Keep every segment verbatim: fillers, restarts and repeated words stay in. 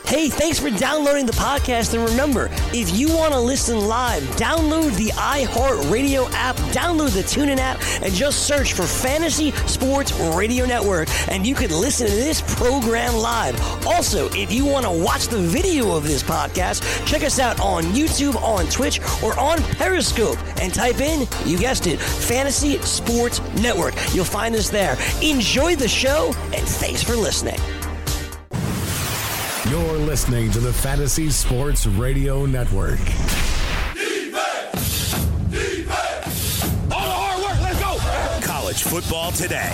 Hey, thanks for downloading the podcast. And remember, if you want to listen live, download the iHeartRadio app, download the TuneIn app, and just search for Fantasy Sports Radio Network, and you can listen to this program live. Also, if you want to watch the video of this podcast, check us out on YouTube, on Twitch, or on Periscope, and type in, you guessed it, Fantasy Sports Network. You'll find us there. Enjoy the show, and thanks for listening. You're listening to the Fantasy Sports Radio Network. Defense! Defense! All the hard work, let's go! College football today.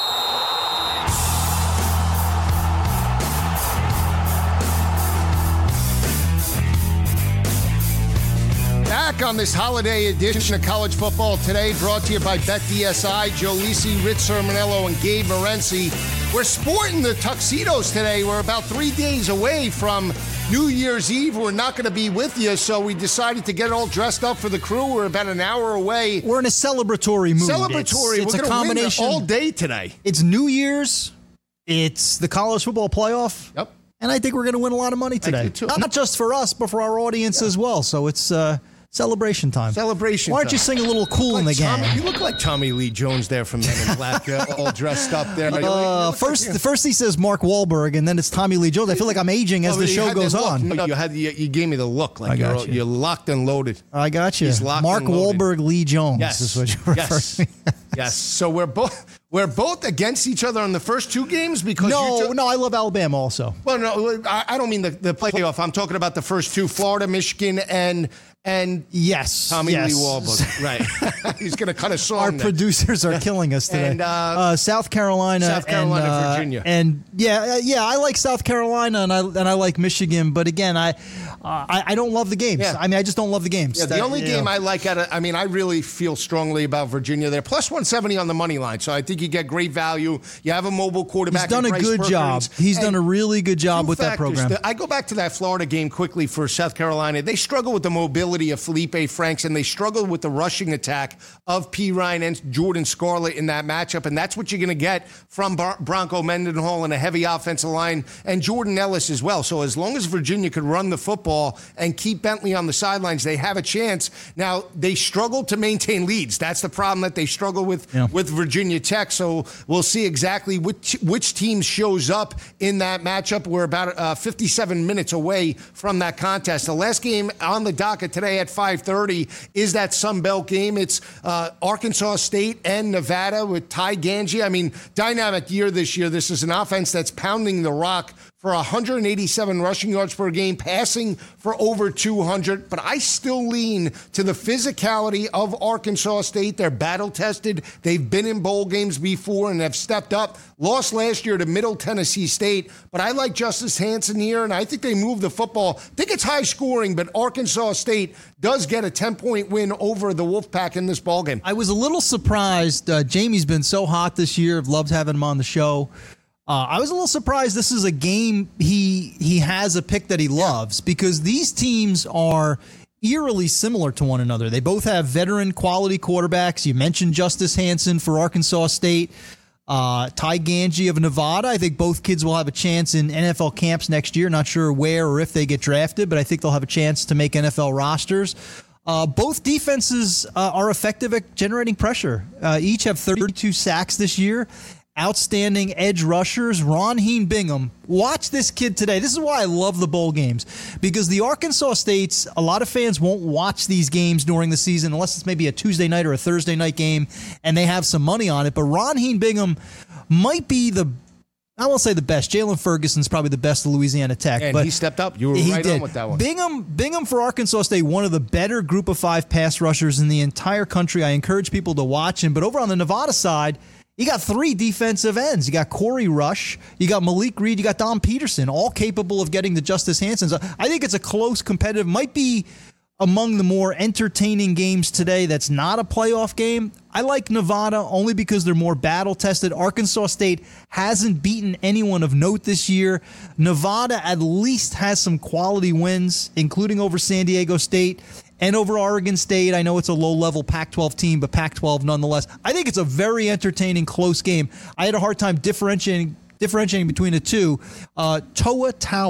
Back on this holiday edition of College Football Today, brought to you by BetDSI, Joe Lisi, Rich Sermonello, and Gabe Morency. We're sporting the tuxedos today. We're about three days away from New Year's Eve. We're not going to be with you, so we decided to get all dressed up for the crew. We're about an hour away. We're in a celebratory mood. Celebratory. It's, it's We're a combination all day today. It's New Year's. It's the college football playoff. Yep. And I think we're going to win a lot of money today. I do too. Not just for us, but for our audience yeah. as well. So it's uh, celebration time. Celebration Why don't time. you sing a little cool like in the Tommy, gang? You look like Tommy Lee Jones there from Men in Black, uh, all dressed up there. Uh, first, like, yeah. first he says Mark Wahlberg, and then it's Tommy Lee Jones. I feel like I'm aging as oh, the show goes on. No, you had you, you gave me the look like you're, you. you're locked and loaded. I got you. He's locked Mark and loaded. Wahlberg, Lee Jones. Yes. Is what you refer yes. to me. Yes. So we're both we're both against each other on the first two games because no, t- no, I love Alabama also. Well, no, I, I don't mean the, the playoff. I'm talking about the first two: Florida, Michigan, and and yes, Tommy yes. Lee Wahlberg. Right. He's going to cut a song. Our there. producers are killing us today. And, uh, uh, South Carolina, South Carolina, and, uh, Virginia, and yeah, yeah, I like South Carolina and I and I like Michigan, but again, I. Uh, I, I don't love the games. Yeah. I mean, I just don't love the games. Yeah, the that, only game know. I like at it, I mean, I really feel strongly about Virginia. They're plus one seventy on the money line, so I think you get great value. You have a mobile quarterback. He's done a good Perkins. job. He's and done a really good job with factors. that program. The, I go back to that Florida game quickly for South Carolina. They struggle with the mobility of Felipe Franks, and they struggle with the rushing attack of P. Ryan and Jordan Scarlett in that matchup, and that's what you're going to get from Bar- Bronco Mendenhall and a heavy offensive line, and Jordan Ellis as well. So as long as Virginia could run the football and keep Bentley on the sidelines, they have a chance. Now, they struggle to maintain leads. That's the problem that they struggle with yeah. with Virginia Tech. So we'll see exactly which which team shows up in that matchup. We're about uh, fifty-seven minutes away from that contest. The last game on the docket today at five thirty is that Sun Belt game. It's uh, Arkansas State and Nevada with Ty Ganji. I mean, dynamic year this year. This is an offense that's pounding the rock for one hundred eighty-seven rushing yards per game, passing for over two hundred. But I still lean to the physicality of Arkansas State. They're battle-tested. They've been in bowl games before and have stepped up. Lost last year to Middle Tennessee State. But I like Justice Hansen here, and I think they move the football. I think it's high scoring, but Arkansas State does get a ten-point win over the Wolfpack in this ballgame. I was a little surprised. Uh, Jamie's been so hot this year. I've loved having him on the show. Uh, I was a little surprised this is a game he he has a pick that he loves because these teams are eerily similar to one another. They both have veteran quality quarterbacks. You mentioned Justice Hansen for Arkansas State, uh, Ty Ganji of Nevada. I think both kids will have a chance in N F L camps next year. Not sure where or if they get drafted, but I think they'll have a chance to make N F L rosters. Uh, both defenses uh, are effective at generating pressure. Uh, each have thirty-two sacks this year. Outstanding edge rushers. Ronheen Bingham. Watch this kid today. This is why I love the bowl games. Because the Arkansas States, a lot of fans won't watch these games during the season unless it's maybe a Tuesday night or a Thursday night game and they have some money on it. But Ronheen Bingham might be the, I won't say the best. Jalen Ferguson's probably the best of Louisiana Tech. And but he stepped up. You were he right did. on with that one. Bingham, Bingham for Arkansas State, one of the better group of five pass rushers in the entire country. I encourage people to watch him. But over on the Nevada side, you got three defensive ends. You got Corey Rush, you got Malik Reed, you got Dom Peterson, all capable of getting the Justice Hansens. I think it's a close, competitive, might be among the more entertaining games today that's not a playoff game. I like Nevada only because they're more battle-tested. Arkansas State hasn't beaten anyone of note this year. Nevada at least has some quality wins, including over San Diego State and over Oregon State. I know it's a low-level Pac twelve team, but Pac twelve nonetheless. I think it's a very entertaining, close game. I had a hard time differentiating differentiating between the two. Uh, Toa Taua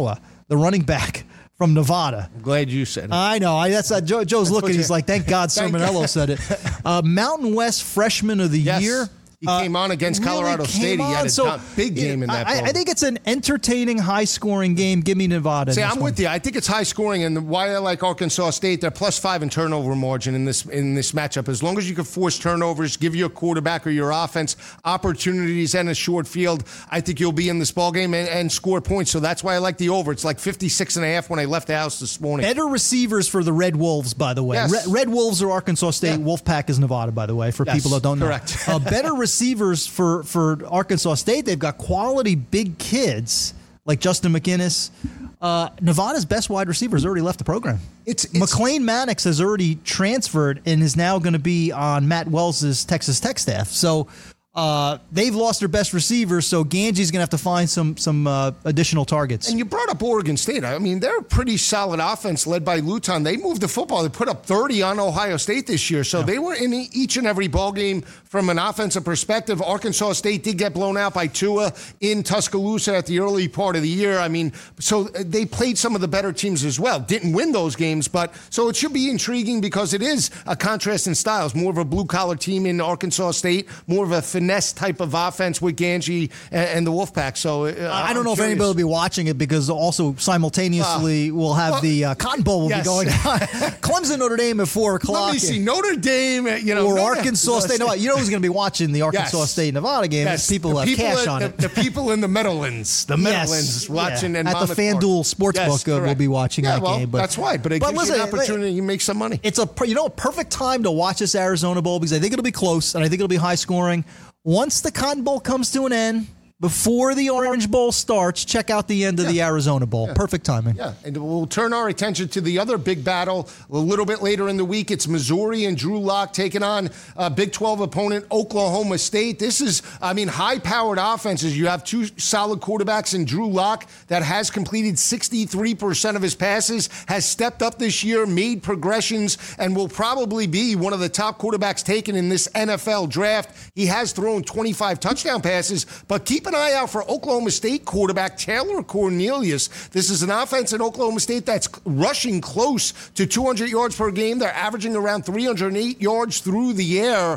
the running back from Nevada. I'm glad you said it. I know. I, that's uh, Joe, Joe's looking. He's like, thank God Thank Sermonello said it. Uh, Mountain West Freshman of the Yes. Year. He came on against really Colorado came State. He had on. a So, dump- big game in that I, ball I think it's an entertaining, high-scoring game. Give me Nevada. in See, this I'm one. with you. I think it's high scoring, and why I like Arkansas State, they're plus five in turnover margin in this in this matchup. As long as you can force turnovers, give your quarterback or your offense opportunities and a short field, I think you'll be in this ball game and, and score points. So that's why I like the over. It's like fifty-six and a half when I left the house this morning. Better receivers for the Red Wolves, by the way. Yes. Red, Red Wolves are Arkansas State. Yeah. Wolfpack is Nevada, by the way, for Yes, people that don't know. correct. uh, better receivers for, for Arkansas State. They've got quality big kids like Justin McInnes. Uh, Nevada's best wide receiver has already left the program. It's, it's McLean Mannix has already transferred and is now going to be on Matt Wells' Texas Tech staff. So uh, they've lost their best receivers, so Ganji's going to have to find some some uh, additional targets. And you brought up Oregon State. I mean, they're a pretty solid offense led by Luton. They moved the football. They put up thirty on Ohio State this year. So yeah. they were in each and every ball game from an offensive perspective. Arkansas State did get blown out by Tua in Tuscaloosa at the early part of the year. I mean, so they played some of the better teams as well. Didn't win those games, but so it should be intriguing because it is a contrast in styles. More of a blue-collar team in Arkansas State, more of a finesse type of offense with Ganji and, and the Wolfpack. So uh, I don't I'm know curious. if anybody will be watching it because also simultaneously Uh, we'll have well, the uh, Cotton Bowl will yes. be going on. Clemson Notre Dame at four o'clock. Let me see. Notre Dame, you know. Or Notre- Arkansas State. No, you know who's going to be watching the Arkansas Yes. State Nevada game? Yes. It's people The who have cash in- on the, it. The people in the Meadowlands. The Meadowlands Yes. watching Yeah. and at the Monmouth FanDuel Park. Sportsbook Yes, uh, will correct. be watching yeah, that well, game. But that's why. But it but gives listen, you an opportunity. You make some money. It's a you know a perfect time to watch this Arizona Bowl because I think it'll be close and I think it'll be high scoring. Once the Cotton Bowl comes to an end, before the Orange Bowl starts, check out the end of Yeah. the Arizona Bowl. Yeah. Perfect timing. Yeah, and we'll turn our attention to the other big battle a little bit later in the week. It's Missouri and Drew Lock taking on uh, Big twelve opponent Oklahoma State. This is, I mean, high-powered offenses. You have two solid quarterbacks in Drew Lock that has completed sixty-three percent of his passes, has stepped up this year, made progressions, and will probably be one of the top quarterbacks taken in this N F L draft. He has thrown twenty-five touchdown passes, but keep an eye out for Oklahoma State quarterback Taylor Cornelius. This is an offense in Oklahoma State that's rushing close to two hundred yards per game. They're averaging around three hundred eight yards through the air.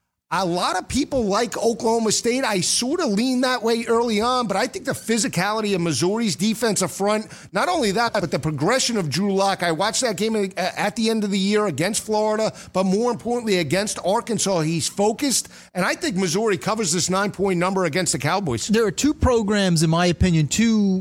A lot of people like Oklahoma State. I sort of lean that way early on, but I think the physicality of Missouri's defensive front, not only that, but the progression of Drew Lock. I watched that game at the end of the year against Florida, but more importantly against Arkansas. He's focused, and I think Missouri covers this nine-point number against the Cowboys. There are two programs, in my opinion, two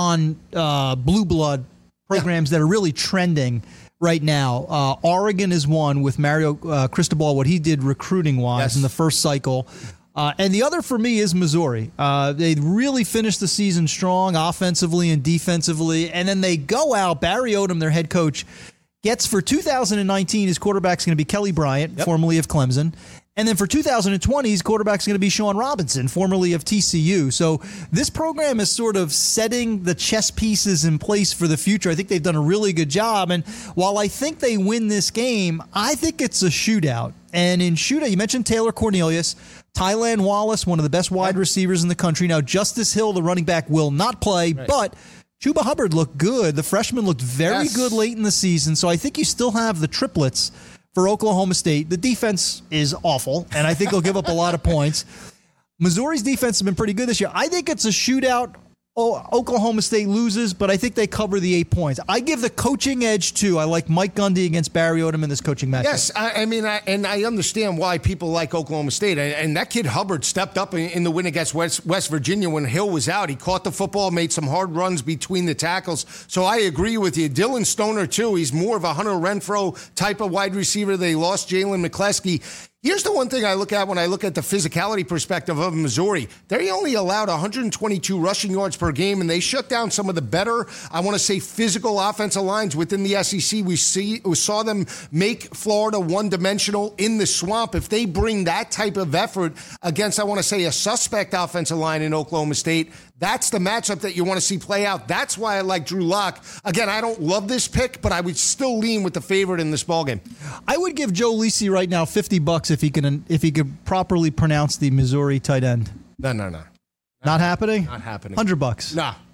non-blue uh, blood programs yeah. that are really trending right now. Uh, Oregon is one with Mario uh, Cristobal, what he did recruiting-wise yes. in the first cycle. Uh, and the other for me is Missouri. Uh, they really finished the season strong offensively and defensively. And then they go out, Barry Odom, their head coach, gets for two thousand nineteen, his quarterback's going to be Kelly Bryant, yep. formerly of Clemson. And then for two thousand twenty, his quarterback's going to be Sean Robinson, formerly of T C U. So this program is sort of setting the chess pieces in place for the future. I think they've done a really good job. And while I think they win this game, I think it's a shootout. And in shootout, you mentioned Taylor Cornelius, Tylan Wallace, one of the best wide receivers in the country. Now, Justice Hill, the running back, will not play, right. but Chuba Hubbard looked good. The freshman looked very yes. good late in the season. So I think you still have the triplets for Oklahoma State. The defense is awful, and I think they'll give up a lot of points. Missouri's defense has been pretty good this year. I think it's a shootout. Oh, Oklahoma State loses, but I think they cover the eight points. I give the coaching edge, too. I like Mike Gundy against Barry Odom in this coaching matchup. Yes, I, I mean, I, and I understand why people like Oklahoma State. And, and that kid Hubbard stepped up in, in the win against West, West Virginia when Hill was out. He caught the football, made some hard runs between the tackles. So I agree with you. Dylan Stoner, too. He's more of a Hunter Renfrow type of wide receiver. They lost Jalen McCleskey. Here's the one thing I look at when I look at the physicality perspective of Missouri. They only allowed one hundred twenty-two rushing yards per game, and they shut down some of the better, I want to say, physical offensive lines within the S E C. We see we saw them make Florida one-dimensional in the swamp. If they bring that type of effort against, I want to say, a suspect offensive line in Oklahoma State, that's the matchup that you want to see play out. That's why I like Drew Lock. Again, I don't love this pick, but I would still lean with the favorite in this ballgame. I would give Joe Lisi right now fifty bucks if he can if he could properly pronounce the Missouri tight end. No, no, no. Not happening? Not happening. one hundred bucks. Nah.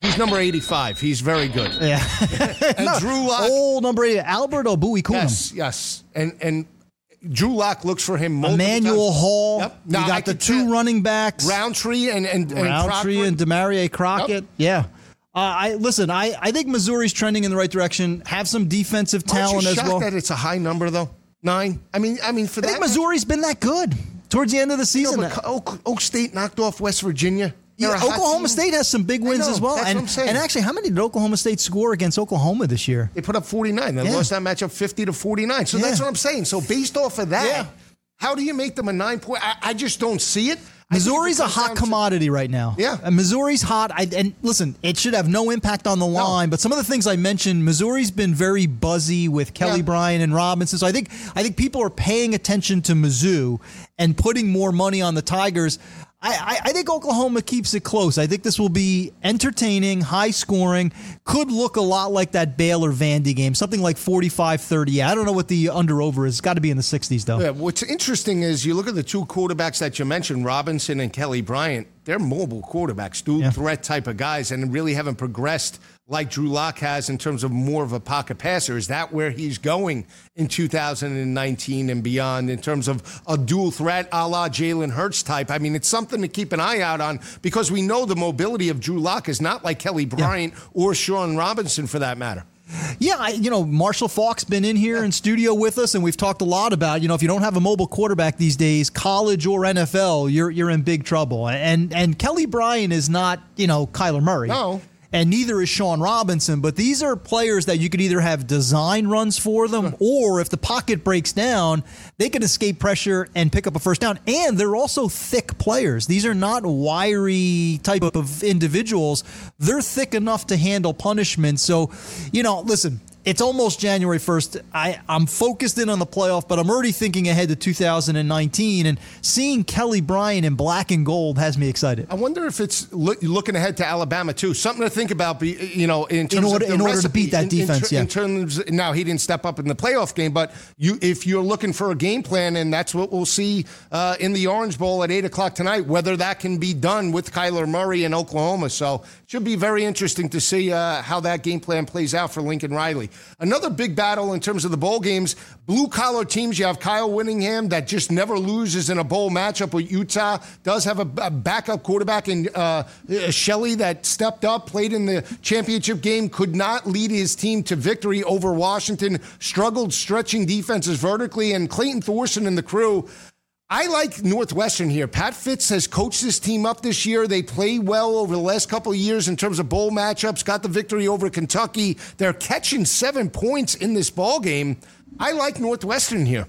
He's number eighty-five. He's very good. Yeah. And no, Drew Lock. Old number eight, Albert Obui-Kunam. Yes, yes. And and Drew Lock looks for him multiple Emmanuel times. Hall. Yep. You Now, I got the could two tell- running backs. Roundtree and and, and Roundtree Crockett. and Demarie Crockett. Yep. Yeah. Uh, I listen. I, I think Missouri's trending in the right direction. Have some defensive talent Aren't you as shocked well. that it's a high number though? Nine. I mean, I mean for I that. think Missouri's been that good towards the end of the You season. know, but Oak, Oak State knocked off West Virginia. Yeah, They're a hot Oklahoma team. State has some big I wins know, as well. that's and, what I'm saying. and actually, how many did Oklahoma State score against Oklahoma this year? They put up forty-nine. They Yeah. lost that matchup fifty to forty-nine. So Yeah. that's what I'm saying. So based off of that, Yeah. how do you make them a nine point? I, I just don't see it. I think Missouri's it a comes hot down to- commodity right now. Yeah. And Missouri's hot. I, and listen, it should have no impact on the line, but some of the things I mentioned, Missouri's been very buzzy with Kelly Yeah. Bryant and Robinson. So I think I think people are paying attention to Mizzou and putting more money on the Tigers. I, I, I think Oklahoma keeps it close. I think this will be entertaining, high scoring, could look a lot like that Baylor-Vandy game, something like forty-five thirty. I don't know what the under-over is. It's got to be in the sixties, though. Yeah, what's interesting is you look at the two quarterbacks that you mentioned, Robinson and Kelly Bryant. They're mobile quarterbacks, dual Yeah. threat type of guys, and really haven't progressed like Drew Lock has in terms of more of a pocket passer. Is that where he's going in two thousand nineteen and beyond in terms of a dual threat a la Jalen Hurts type? I mean, it's something to keep an eye out on because we know the mobility of Drew Lock is not like Kelly Bryant or Sean Robinson for that matter. Yeah, I, you know, Marshall Faulk's been in here in studio with us, and we've talked a lot about, you know, if you don't have a mobile quarterback these days, college or N F L, you're you're in big trouble. And and Kelly Bryant is not, you know, Kyler Murray. No. And neither is Sean Robinson, but these are players that you could either have design runs for them, or if the pocket breaks down, they can escape pressure and pick up a first down. And they're also thick players. These are not wiry type of individuals. They're thick enough to handle punishment. So, you know, listen, it's almost January first. I, I'm focused in on the playoff, but I'm already thinking ahead to two thousand nineteen, and seeing Kelly Bryant in black and gold has me excited. I wonder if it's look, looking ahead to Alabama too. Something to think about. Be, you know, in terms In order- of the in order to recipe, beat that in- defense, In, yeah. in terms, now he didn't step up in the playoff game, but you, if you're looking for a game plan, and that's what we'll see uh, in the Orange Bowl at eight o'clock tonight, whether that can be done with Kyler Murray in Oklahoma. So it should be very interesting to see uh, how that game plan plays out for Lincoln Riley. Another big battle in terms of the bowl games. Blue collar teams, you have Kyle Whittingham that just never loses in a bowl matchup with Utah. Does have a, a backup quarterback in uh, Shelley that stepped up, played in the championship game, could not lead his team to victory over Washington, struggled stretching defenses vertically, and Clayton Thorson and the crew. I like Northwestern here. Pat Fitz has coached this team up this year. They play well over the last couple of years in terms of bowl matchups, got the victory over Kentucky. They're catching seven points in this ball game. I like Northwestern here.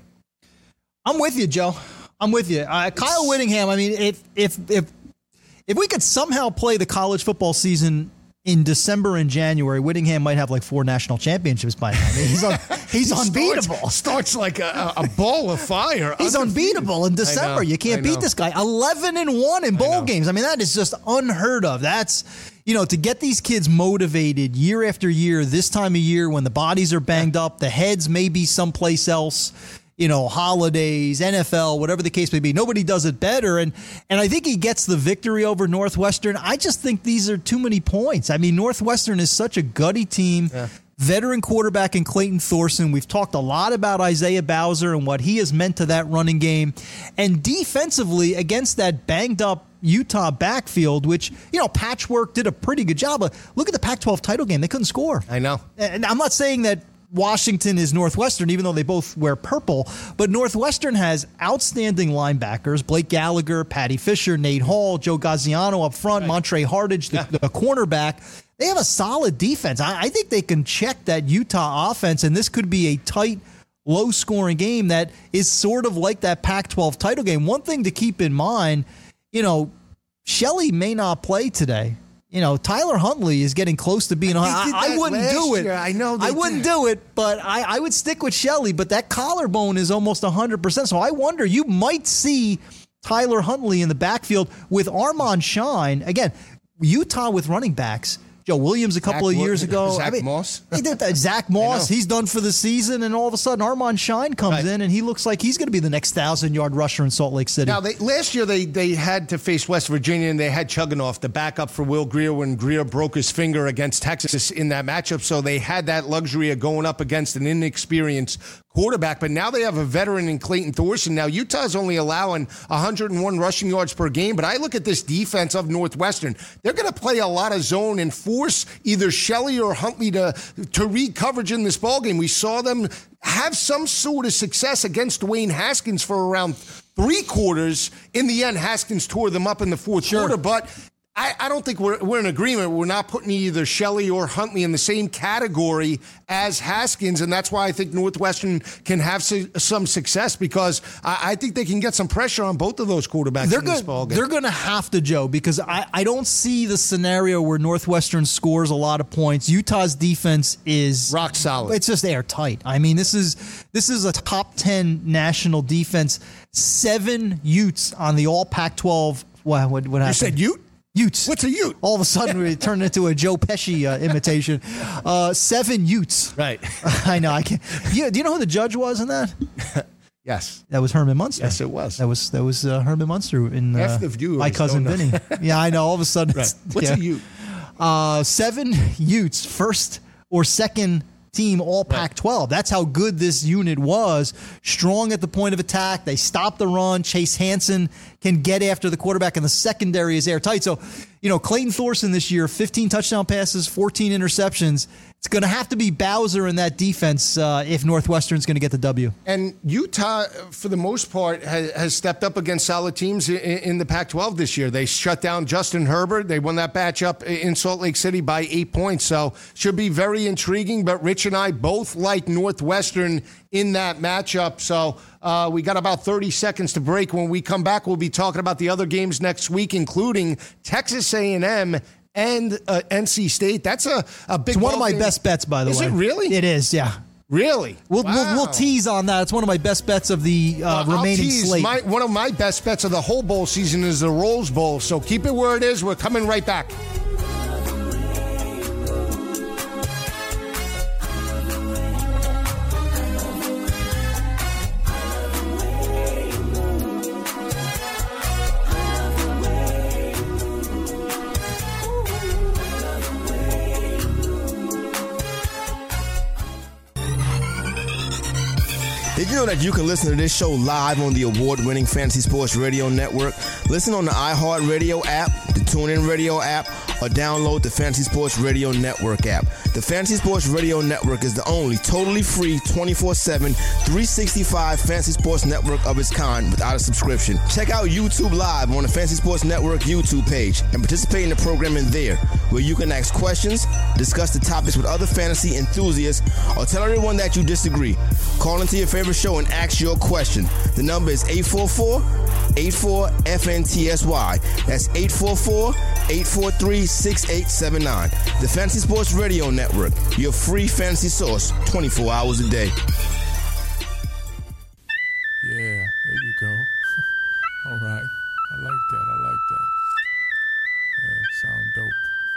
I'm with you, Joe. I'm with you. Uh, Kyle Whittingham, I mean, if if if if we could somehow play the college football season in December and January, Whittingham might have like four national championships by now. I mean, he's un, he's He unbeatable. Starts, starts like a, a ball of fire. He's Undefeated. unbeatable in I December. know, You can't I beat know. this guy. eleven and one in bowl know. games. I mean, that is just unheard of. That's, you know, to get these kids motivated year after year, this time of year when the bodies are banged up, the heads may be someplace else, you know, holidays, N F L, whatever the case may be. Nobody does it better. And and I think he gets the victory over Northwestern. I just think these are too many points. I mean, Northwestern is such a gutty team. Yeah. Veteran quarterback in Clayton Thorson. We've talked a lot about Isaiah Bowser and what he has meant to that running game. And defensively, against that banged up Utah backfield, which, you know, Patchwork did a pretty good job of. Look at the Pac twelve title game. They couldn't score. I know. And I'm not saying that Washington is Northwestern, even though they both wear purple, but Northwestern has outstanding linebackers: Blake Gallagher, Patty Fisher, Nate Hall, Joe Gaziano up front, Montre Hardage, the, the cornerback. They have a solid defense. I, I think they can check that Utah offense, and this could be a tight, low-scoring game that is sort of like that Pac twelve title game. One thing to keep in mind, you know, Shelley may not play today. You know, Tyler Huntley is getting close to being. They I, did I that wouldn't last do it. year. I know they I wouldn't did. do it, but I, I would stick with Shelley. But that collarbone is almost one hundred percent. So I wonder, you might see Tyler Huntley in the backfield with Armand Shine. Again, Utah with running backs. Joe Williams a couple Zach of years Wo- ago. Zach I mean, Moss? He did that. Zach Moss, he's done for the season, and all of a sudden Armand Shine comes Right. in, and he looks like he's going to be the next thousand-yard rusher in Salt Lake City. Now, they, last year they, they had to face West Virginia, and they had Chugginoff, the backup for Will Greer, when Greer broke his finger against Texas in that matchup. So they had that luxury of going up against an inexperienced quarterback. But now they have a veteran in Clayton Thorson. Now, Utah's only allowing one hundred one rushing yards per game, but I look at this defense of Northwestern. They're going to play a lot of zone and force either Shelley or Huntley to, to read coverage in this ballgame. We saw them have some sort of success against Dwayne Haskins for around three quarters. In the end, Haskins tore them up in the fourth Sure. quarter, but I, I don't think we're, we're in agreement. We're not putting either Shelley or Huntley in the same category as Haskins, and that's why I think Northwestern can have su- some success, because I, I think they can get some pressure on both of those quarterbacks They're in this going ballgame. they're going to have to, Joe, because I, I don't see the scenario where Northwestern scores a lot of points. Utah's defense is Rock solid. It's just airtight. I mean, this is this is a top ten national defense. Seven Utes on the All Pac twelve. What, what, what happened? You said Ute? Utes. What's a Ute? All of a sudden, we turned into a Joe Pesci uh, imitation. Uh, seven Utes. Right. I know. I can't. Yeah, do you know who the judge was in that? Yes. That was Herman Munster. Yes, it was. That was that was uh, Herman Munster in uh, Half the viewers My Cousin don't know. Vinny. Yeah, I know. All of a sudden, Right. it's, What's yeah. a Ute? Uh, seven Utes, first or second team All Pac twelve. That's how good this unit was. Strong at the point of attack. They stop the run. Chase Hansen can get after the quarterback, and the secondary is airtight. So, you know, Clayton Thorson this year, fifteen touchdown passes, fourteen interceptions. It's going to have to be Bowser in that defense uh, if Northwestern's going to get the W. And Utah, for the most part, has, has stepped up against solid teams in, in the Pac twelve this year. They shut down Justin Herbert. They won that matchup in Salt Lake City by eight points. So should be very intriguing. But Rich and I both like Northwestern in that matchup. So uh, we got about thirty seconds to break. When we come back, we'll be talking about the other games next week, including Texas A and M and uh, N C State. That's a, a big It's one of ball my game. best bets, by the Is way. it really? It is, yeah. Really? We'll, Wow. we'll, we'll tease on that. It's one of my best bets of the uh, Uh, remaining I'll tease. slate. My, one of my best bets of the whole bowl season is the Rose Bowl. So keep it where it is. We're coming right back. Did you know that you can listen to this show live on the award-winning Fantasy Sports Radio Network? Listen on the iHeartRadio app, the TuneIn Radio app, or download the Fantasy Sports Radio Network app. The Fantasy Sports Radio Network is the only totally free twenty-four seven, three sixty-five Fantasy Sports Network of its kind without a subscription. Check out YouTube Live on the Fantasy Sports Network YouTube page and participate in the programming there, where you can ask questions, discuss the topics with other fantasy enthusiasts, or tell everyone that you disagree. Call into your favorite show and ask your question. The number is eight four four, eight four, F N T S Y. That's eight four four, eight four three, six eight seven nine. The Fantasy Sports Radio Network, your free fantasy source twenty-four hours a day. Yeah, there you go. All right. I like that. I like that. Yeah, sound dope.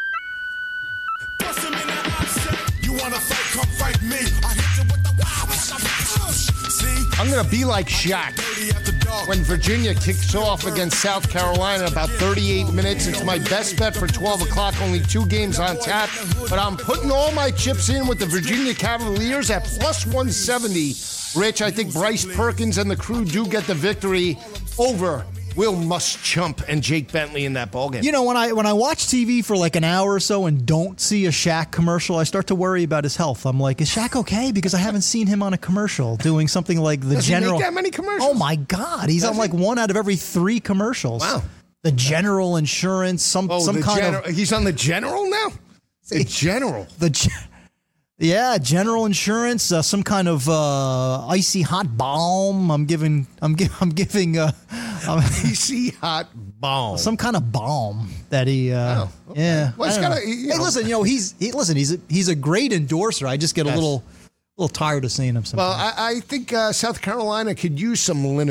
You wanna fight, come fight me. I hit you with the wow. See? I'm going to be like Shaq. When Virginia kicks off against South Carolina, about thirty-eight minutes. It's my best bet for twelve o'clock. Only two games on tap. But I'm putting all my chips in with the Virginia Cavaliers at plus one seventy. Rich, I think Bryce Perkins and the crew do get the victory over Will Muschamp and Jake Bentley in that ballgame. You know, when I when I watch T V for like an hour or so and don't see a Shaq commercial, I start to worry about his health. I'm like, is Shaq okay? Because I haven't seen him on a commercial doing something like the Does he general. make that many commercials? Oh my God, he's Does on like he? one out of every three commercials. Wow. The General Insurance, some Oh, some the kind general, of he's on the General now? The General. the. Ge- Yeah, General Insurance, uh, some kind of uh, icy hot balm. I'm giving, I'm, gi- I'm giving, uh, um, D C hot bomb. some kind of balm that he. Uh, Oh, okay. Yeah, Well, I he's don't gotta- know. you Hey, know. listen, you know he's he, listen he's a, he's a great endorser. I just get a Yes. little, little tired of seeing him Well, sometimes. I, I think uh, South Carolina could use some liniment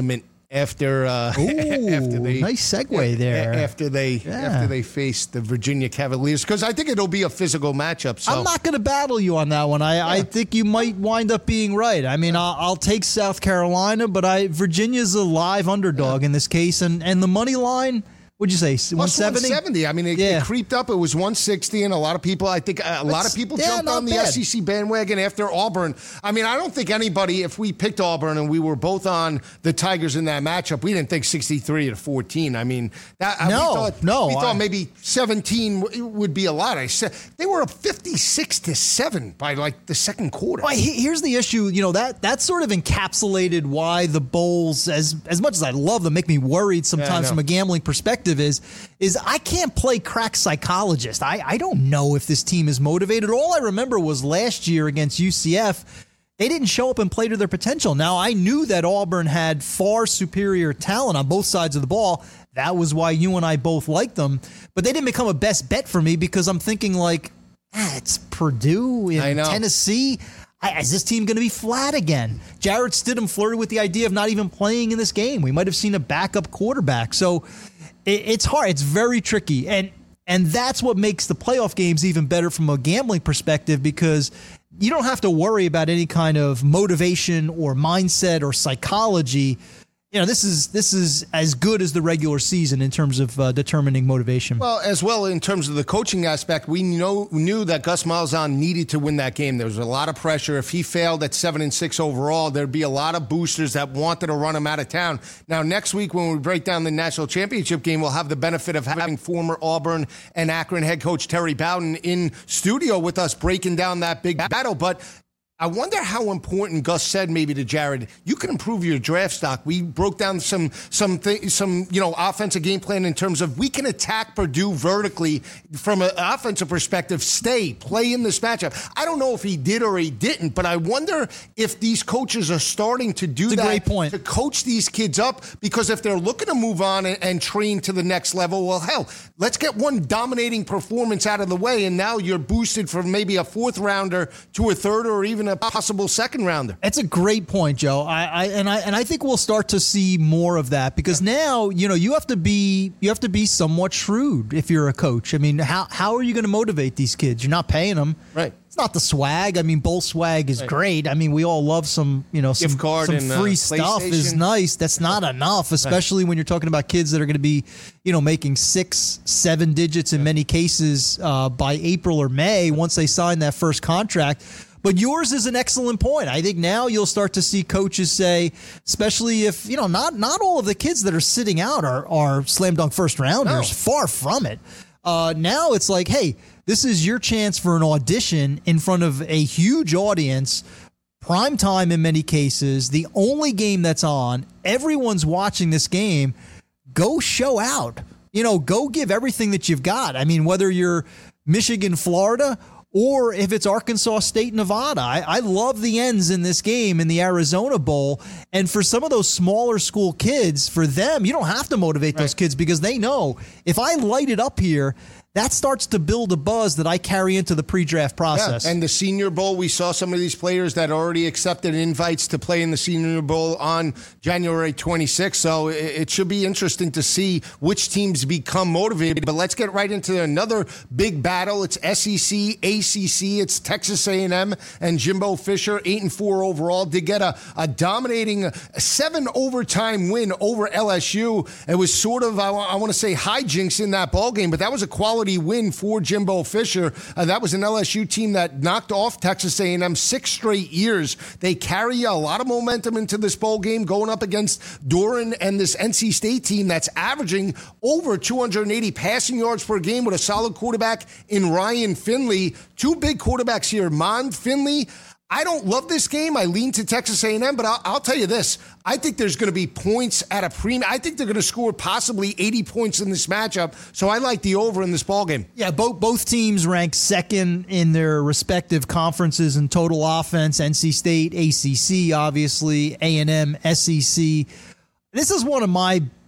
after uh, Ooh, after they nice segue there. after they Yeah. after they face the Virginia Cavaliers, because I think it'll be a physical matchup. So I'm not going to battle you on that one. I, I think you might wind up being right. I mean, I'll, I'll take South Carolina, but I Virginia's a live underdog in this case, and and the money line. What'd you say? one seventy? one seventy. I mean, it, Yeah. it creeped up. It was one sixty, and a lot of people, I think, a lot of people yeah, jumped not on the bad. S E C bandwagon after Auburn. I mean, I don't think anybody, if we picked Auburn and we were both on the Tigers in that matchup, we didn't think sixty-three to fourteen. I mean, that, No, we thought, no, we thought I- maybe seventeen w- would be a lot. I said they were up fifty-six to seven by like the second quarter. Well, he- here's the issue. You know, that that sort of encapsulated why the bowls, as as much as I love them, make me worried sometimes know. from a gambling perspective. Is is I can't play crack psychologist. I I don't know if this team is motivated. All I remember was last year against U C F. They didn't show up and play to their potential. Now, I knew that Auburn had far superior talent on both sides of the ball. That was why you and I both liked them. But they didn't become a best bet for me because I'm thinking like, ah, it's Purdue I in know. Tennessee. I, is this team going to be flat again? Jarrett Stidham flirted with the idea of not even playing in this game. We might have seen a backup quarterback. So it, it's hard. It's very tricky. And and that's what makes the playoff games even better from a gambling perspective, because you don't have to worry about any kind of motivation or mindset or psychology. You know, this is this is as good as the regular season in terms of uh, determining motivation. Well, as well in terms of the coaching aspect, we know knew that Gus Malzahn needed to win that game. There was a lot of pressure. If he failed at seven and six overall, there'd be a lot of boosters that wanted to run him out of town. Now, next week when we break down the national championship game, we'll have the benefit of having former Auburn and Akron head coach Terry Bowden in studio with us breaking down that big battle. But I wonder how important Gus said maybe to Jared, you can improve your draft stock. We broke down some some th- some you know offensive game plan in terms of we can attack Purdue vertically from an offensive perspective. Stay, play in this matchup. I don't know if he did or he didn't, but I wonder if these coaches are starting to do That's a that great point. to coach these kids up, because if they're looking to move on and, and train to the next level, well, hell, let's get one dominating performance out of the way, and now you're boosted from maybe a fourth rounder to a third or even a possible second rounder. That's a great point, Joe. I, I and I and I think we'll start to see more of that, because now, you know, you have to be you have to be somewhat shrewd if you're a coach. I mean, how how are you going to motivate these kids? You're not paying them. Right. It's not the swag. I mean, bowl swag is Right. great. I mean, we all love some, you know, some, Gift card some and, uh, free stuff is PlayStation. nice. That's not enough, especially when you're talking about kids that are going to be, you know, making six, seven digits in many cases uh, by April or May once they sign that first contract. But yours is an excellent point. I think now you'll start to see coaches say, especially if, you know, not not all of the kids that are sitting out are, are slam dunk first rounders. No. Far from it. Uh, now it's like, hey, this is your chance for an audition in front of a huge audience, prime time in many cases, the only game that's on. Everyone's watching this game. Go show out. You know, go give everything that you've got. I mean, whether you're Michigan, Florida, or if it's Arkansas State, Nevada. I, I love the ends in this game in the Arizona Bowl. And for some of those smaller school kids, for them, you don't have to motivate those kids, because they know if I light it up here, that starts to build a buzz that I carry into the pre-draft process. Yeah, and the Senior Bowl, we saw some of these players that already accepted invites to play in the Senior Bowl on January twenty-sixth. So it, it should be interesting to see which teams become motivated. But let's get right into another big battle. It's S E C, A C C. It's Texas A and M and Jimbo Fisher, eight and four overall. Did get a, a dominating seven overtime win over L S U. It was sort of, I, I want to say, hijinks in that ball game, but that was a quality win for Jimbo Fisher. Uh, that was an L S U team that knocked off Texas A and M six straight years. They carry a lot of momentum into this bowl game, going up against Doran and this N C State team that's averaging over two hundred eighty passing yards per game with a solid quarterback in Ryan Finley. Two big quarterbacks here. Mon Finley, I don't love this game. I lean to Texas A and M, but I'll, I'll tell you this. I think there's going to be points at a premium. I think they're going to score possibly eighty points in this matchup, so I like the over in this ballgame. Yeah, both both teams rank second in their respective conferences in total offense. N C State, A C C, obviously, A and M, S E C. This is one of my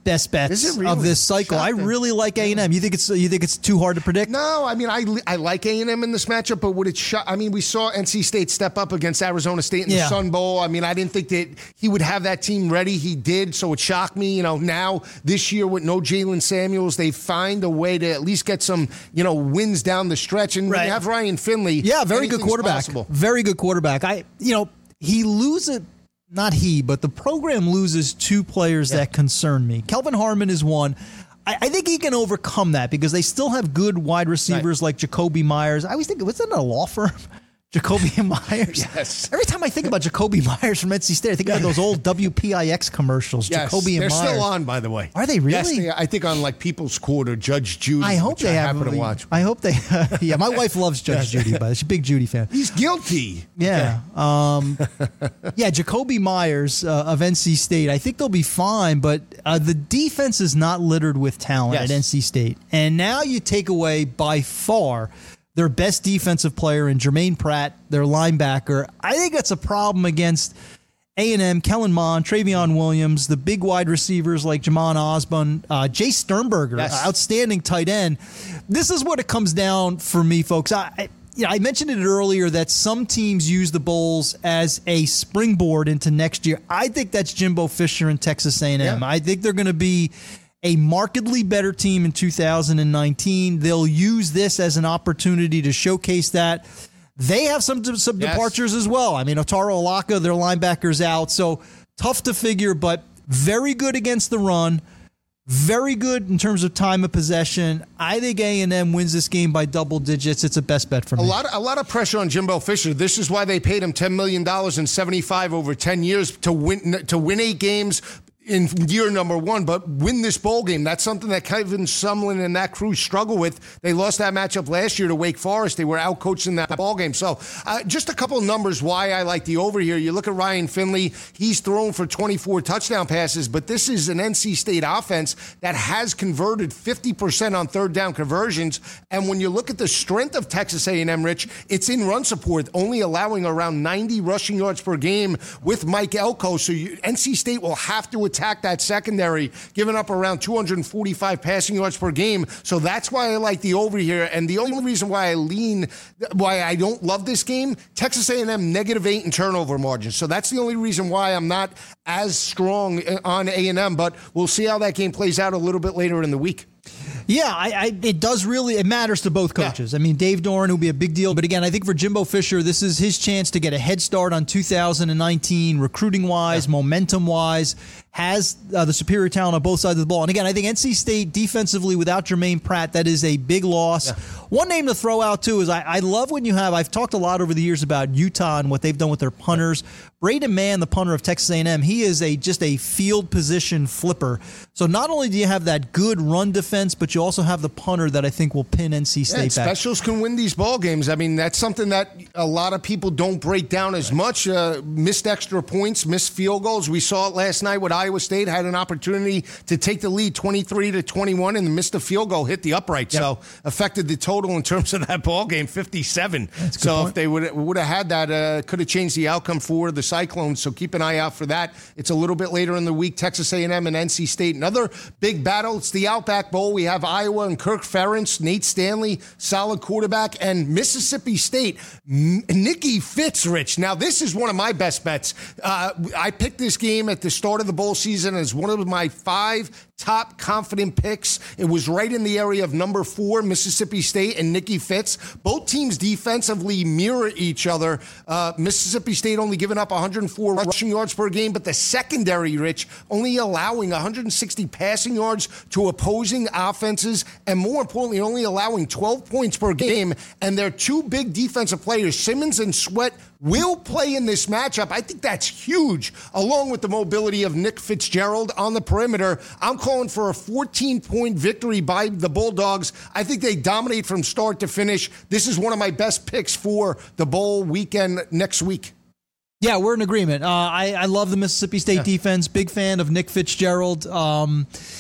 best bets Is it really? of this cycle. Shocking. I really like A and M. You think it's you think it's too hard to predict? No, I mean I I like A and M in this matchup, but would it shock? I mean, we saw N C State step up against Arizona State in Yeah. the Sun Bowl. I mean, I didn't think that he would have that team ready. He did, so it shocked me. You know, now this year with no Jalen Samuels, they find a way to at least get some you know wins down the stretch, and Right. you have Ryan Finley. Yeah, very good anything's quarterback. possible. Very good quarterback. I, you know, he loses, not he, but the program loses two players that concern me. Kelvin Harmon is one. I, I think he can overcome that because they still have good wide receivers like Jacoby Myers. I always think, was that a law firm? Jacoby Myers. Yes. Every time I think about Jacoby Myers from N C State, I think about those old W P I X commercials. Yes, Jacoby and they're Myers. still on, by the way. Are they really? Yes, they, I think on like People's Court or Judge Judy. I hope which they I have. happen to watch. I hope they. Yeah, my wife loves Judge Judy, but she's a big Judy fan. He's guilty. Yeah. Um, yeah, Jacoby Myers uh, of N C State, I think they'll be fine, but uh, the defense is not littered with talent Yes. at N C State. And now you take away by far their best defensive player in Jermaine Pratt, their linebacker. I think that's a problem against A and M, Kellen Mond, Travion Williams, the big wide receivers like Jamon Osborne, uh, Jay Sternberger, Yes. outstanding tight end. This is what it comes down for me, folks. I, I Yeah, I mentioned it earlier that some teams use the bowls as a springboard into next year. I think that's Jimbo Fisher and Texas A and M. Yeah. I think they're going to be a markedly better team in two thousand nineteen. They'll use this as an opportunity to showcase that. They have some some Yes. departures as well. I mean, Otaro Alaka, their linebacker's out, so tough to figure, but very good against the run. Very good in terms of time of possession. I think A and M wins this game by double digits. It's a best bet for me. A lot, of, a lot of pressure on Jimbo Fisher. This is why they paid him ten million dollars and seventy-five over ten years to win to win eight games in year number one, but win this bowl game. That's something that Kevin Sumlin and that crew struggle with. They lost that matchup last year to Wake Forest. They were outcoached in that ball game. So uh, just a couple of numbers why I like the over here. You look at Ryan Finley. He's thrown for twenty-four touchdown passes, but this is an N C State offense that has converted fifty percent on third down conversions. And when you look at the strength of Texas A and M, Rich, it's in run support, only allowing around ninety rushing yards per game with Mike Elko. So you, N C State will have to attack that secondary, giving up around two hundred forty-five passing yards per game. So that's why I like the over here. And the only reason why I lean, why I don't love this game, Texas A and M negative eight in turnover margin. So that's the only reason why I'm not as strong on A and M. But we'll see how that game plays out a little bit later in the week. Yeah, I, I, it does really, it matters to both coaches. Yeah. I mean, Dave Doran will be a big deal. But again, I think for Jimbo Fisher, this is his chance to get a head start on two thousand nineteen, recruiting-wise, yeah. momentum-wise, has uh, the superior talent on both sides of the ball. And again, I think N C State defensively without Jermaine Pratt, that is a big loss. Yeah. One name to throw out, too, is I, I love when you have, I've talked a lot over the years about Utah and what they've done with their punters. Yeah. Braden Mann, the punter of Texas A and M, he is a just a field position flipper. So not only do you have that good run defense, but you also have the punter that I think will pin N C State yeah, back. Specials can win these ball games. I mean, that's something that a lot of people don't break down as much. Uh, missed extra points, missed field goals. We saw it last night with Iowa State, had an opportunity to take the lead twenty-three to twenty-one and missed a field goal, hit the upright. Yep. So affected the total in terms of that ball game, fifty-seven. So point. If they would would have had that, uh, could have changed the outcome for the Cyclones. So keep an eye out for that. It's a little bit later in the week, Texas A and M and N C State. Another big battle. It's the Outback Bowl. We have Iowa and Kirk Ferentz, Nate Stanley, solid quarterback, and Mississippi State, M- Nikki Fitz, Rich. Now, this is one of my best bets. Uh, I picked this game at the start of the bowl season as one of my five top confident picks. It was right in the area of number four, Mississippi State and Nikki Fitz. Both teams defensively mirror each other. Uh, Mississippi State only giving up one hundred four rushing yards per game, but the secondary, Rich, only allowing one hundred sixty passing yards to opposing offenses, and more importantly, only allowing twelve points per game. And their two big defensive players, Simmons and Sweat, will play in this matchup. I think that's huge, along with the mobility of Nick Fitzgerald on the perimeter. I'm calling for a fourteen-point victory by the Bulldogs. I think they dominate from start to finish. This is one of my best picks for the bowl weekend next week. Yeah, we're in agreement. Uh, I, I love the Mississippi State yeah. defense. Big fan of Nick Fitzgerald. Um,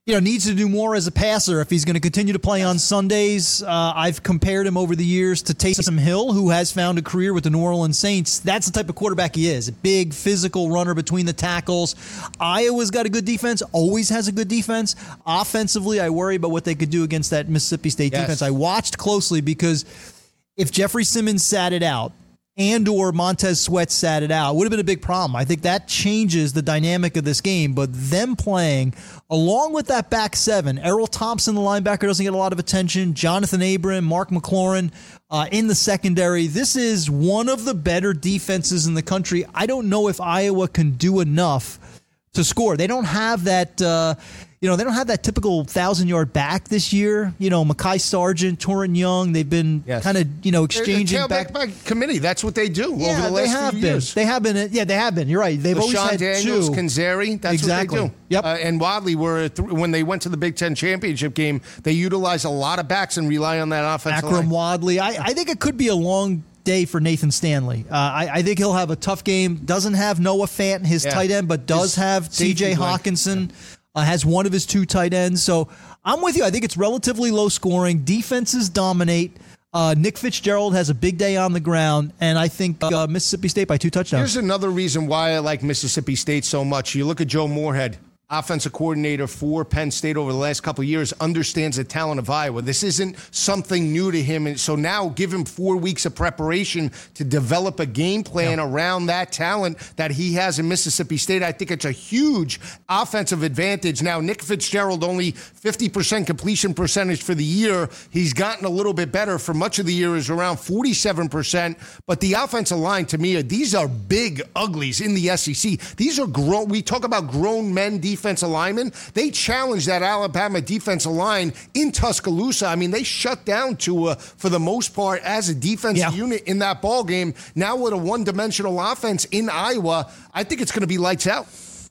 you know, needs to do more as a passer if he's going to continue to play on Sundays. Uh, I've compared him over the years to Taysom Hill, who has found a career with the New Orleans Saints. That's the type of quarterback he is, a big physical runner between the tackles. Iowa's got a good defense, always has a good defense. Offensively, I worry about what they could do against that Mississippi State yes. defense. I watched closely because if Jeffrey Simmons sat it out, and or Montez Sweat sat it out, it would have been a big problem. I think that changes the dynamic of this game. But them playing, along with that back seven, Errol Thompson, the linebacker, doesn't get a lot of attention. Jonathan Abram, Mark McLaurin uh, in the secondary. This is one of the better defenses in the country. I don't know if Iowa can do enough to score. They don't have that... Uh, You know, they don't have that typical thousand-yard back this year. You know, Mekhi Sargent, Torrin Young, they've been yes. kind of, you know, exchanging back. by committee. That's what they do yeah, over the last they have few been. years. They have been. Yeah, they have been. You're right. They've LaShawn always had Daniels, two. Kanzeri, that's exactly. what they do. Yep. Uh, and Wadley, were th- when they went to the Big Ten championship game, they utilized a lot of backs and rely on that offensive Akram line. Wadley. I, I think it could be a long day for Nathan Stanley. Uh, I, I think he'll have a tough game. Doesn't have Noah Fant, his yeah. tight end, but does his have T J Hawkinson. Yeah. Uh, has one of his two tight ends. So I'm with you. I think it's relatively low scoring. Defenses dominate. Uh, Nick Fitzgerald has a big day on the ground, and I think uh, Mississippi State by two touchdowns. Here's another reason why I like Mississippi State so much. You look at Joe Moorhead, offensive coordinator for Penn State over the last couple of years, understands the talent of Iowa. This isn't something new to him. And so now give him four weeks of preparation to develop a game plan yeah. around that talent that he has in Mississippi State. I think it's a huge offensive advantage. Now, Nick Fitzgerald, only fifty percent completion percentage for the year. He's gotten a little bit better for much of the year, is around forty-seven percent. But the offensive line, to me, these are big uglies in the S E C. These are grown. We talk about grown men defense. Defensive linemen, they challenged that Alabama defensive line in Tuscaloosa. I mean, they shut down Tua for the most part as a defensive yeah. unit in that ball game. Now with a one-dimensional offense in Iowa, I think it's going to be lights out.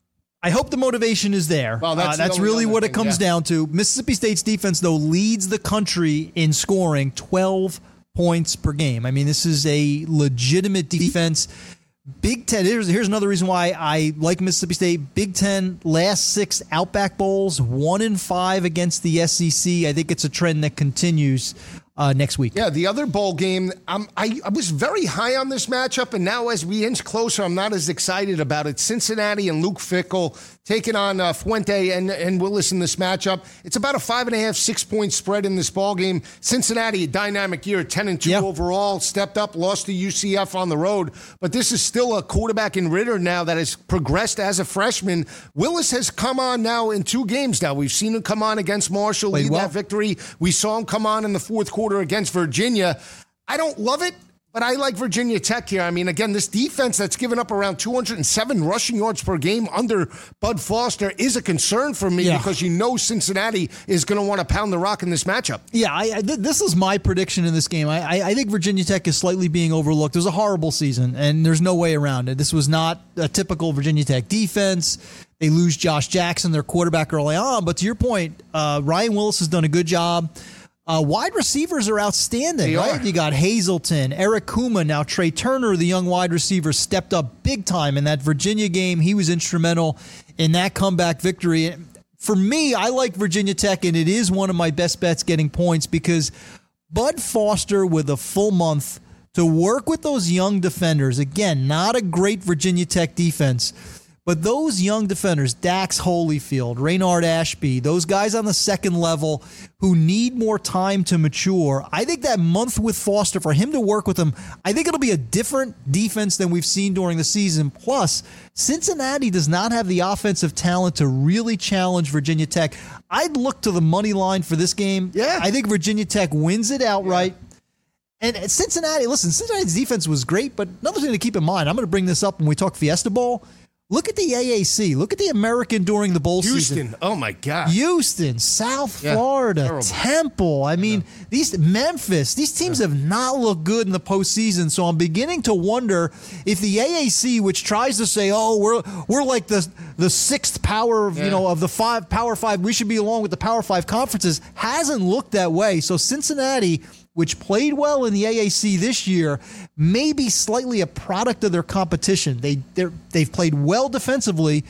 I hope the motivation is there. Well, that's uh, that's really what thing, it comes yeah. down to. Mississippi State's defense, though, leads the country in scoring twelve points per game. I mean, this is a legitimate defense. Big Ten, here's, here's another reason why I like Mississippi State. Big Ten, last six Outback Bowls, one in five against the S E C. I think it's a trend that continues uh, next week. Yeah, the other bowl game, um, I, I was very high on this matchup, and now as we inch closer, I'm not as excited about it. Cincinnati and Luke Fickell taking on uh, Fuente and, and Willis in this matchup. It's about a five and a half, six point spread in this ball game. Cincinnati, a dynamic year, ten and two yeah. overall, stepped up, lost to U C F on the road, but this is still a quarterback in Ritter now that has progressed as a freshman. Willis has come on now in two games now. We've seen him come on against Marshall, Played lead well. that victory. We saw him come on in the fourth quarter against Virginia. I don't love it, but I like Virginia Tech here. I mean, again, this defense that's given up around two hundred seven rushing yards per game under Bud Foster is a concern for me yeah. because you know Cincinnati is going to want to pound the rock in this matchup. Yeah, I, I, this is my prediction in this game. I, I, I think Virginia Tech is slightly being overlooked. It was a horrible season, and there's no way around it. This was not a typical Virginia Tech defense. They lose Josh Jackson, their quarterback, early on. But to your point, uh, Ryan Willis has done a good job. Uh, wide receivers are outstanding, they right? Are. You got Hazelton, Eric Kuma, now Trey Turner, the young wide receiver, stepped up big time in that Virginia game. He was instrumental in that comeback victory. For me, I like Virginia Tech, and it is one of my best bets getting points because Bud Foster with a full month to work with those young defenders. Again, not a great Virginia Tech defense. But those young defenders, Dax Holyfield, Raynard Ashby, those guys on the second level who need more time to mature, I think that month with Foster, for him to work with them, I think it'll be a different defense than we've seen during the season. Plus, Cincinnati does not have the offensive talent to really challenge Virginia Tech. I'd look to the money line for this game. Yeah. I think Virginia Tech wins it outright. Yeah. And Cincinnati, listen, Cincinnati's defense was great, but another thing to keep in mind, I'm going to bring this up when we talk Fiesta Bowl. Look at the A A C. Look at the American during the bowl Houston. season. Houston. Oh, my God. Houston, South yeah, Florida, terrible. Temple. I mean, yeah. these Memphis, these teams yeah. have not looked good in the postseason. So I'm beginning to wonder if the A A C, which tries to say, oh, we're we're like the the sixth power of, yeah. you know, of the five Power Five, we should be along with the Power Five conferences, hasn't looked that way. So Cincinnati, which played well in the A A C this year, may be slightly a product of their competition. They they've played well defensively,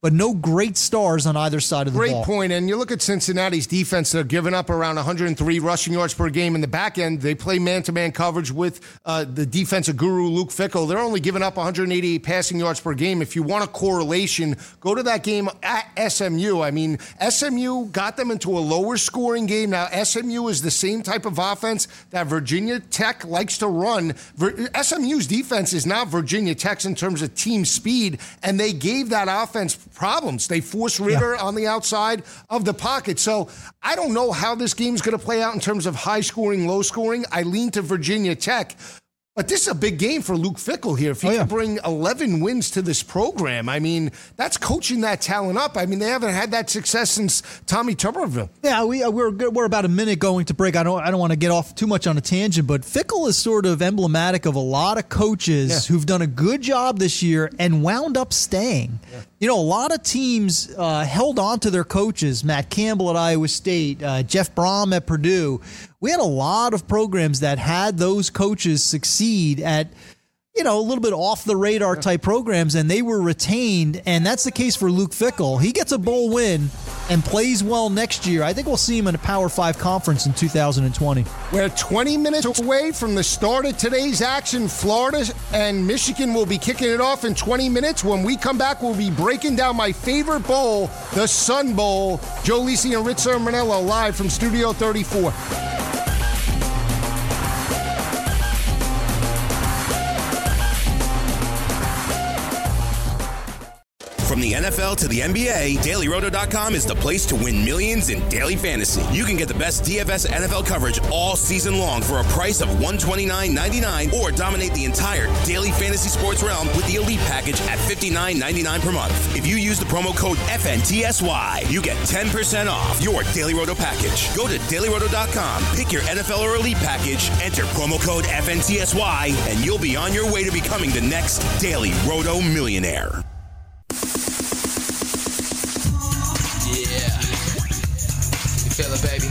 but no great stars on either side of the Great ball. point. And you look at Cincinnati's defense, they're giving up around one hundred three rushing yards per game in the back end. They play man-to-man coverage with uh, the defensive guru, Luke Fickell. They're only giving up one hundred eighty-eight passing yards per game. If you want a correlation, go to that game at S M U. I mean, S M U got them into a lower scoring game. Now, S M U is the same type of offense that Virginia Tech likes to run. S M U's defense is not Virginia Tech's in terms of team speed, and they gave that offense problems. They forced Ritter yeah. on the outside of the pocket. So I don't know how this game's going to play out in terms of high scoring, low scoring. I lean to Virginia Tech. But this is a big game for Luke Fickell here. If he oh, yeah. can bring eleven wins to this program, I mean, that's coaching that talent up. I mean, they haven't had that success since Tommy Tuberville. Yeah, we, we're good. We're about a minute going to break. I don't I don't want to get off too much on a tangent, but Fickell is sort of emblematic of a lot of coaches yeah. who've done a good job this year and wound up staying. Yeah. You know, a lot of teams uh, held on to their coaches, Matt Campbell at Iowa State, uh, Jeff Brom at Purdue. We had a lot of programs that had those coaches succeed at, you know, a little bit off the radar type programs, and they were retained. And that's the case for Luke Fickell. He gets a bowl win and plays well next year. I think we'll see him in a Power Five conference in two thousand twenty. We're twenty minutes away from the start of today's action. Florida and Michigan will be kicking it off in twenty minutes. When we come back, we'll be breaking down my favorite bowl, the Sun Bowl. Joe Lisi and Rich Sermonello live from Studio thirty-four. From the N F L to the N B A, Daily Roto dot com is the place to win millions in daily fantasy. You can get the best D F S N F L coverage all season long for a price of one hundred twenty-nine ninety-nine, or dominate the entire daily fantasy sports realm with the Elite package at fifty-nine ninety-nine per month. If you use the promo code F N T S Y, you get ten percent off your Daily Roto package. Go to Daily Roto dot com, pick your N F L or Elite package, enter promo code F N T S Y, and you'll be on your way to becoming the next Daily Roto millionaire. Feel it, baby.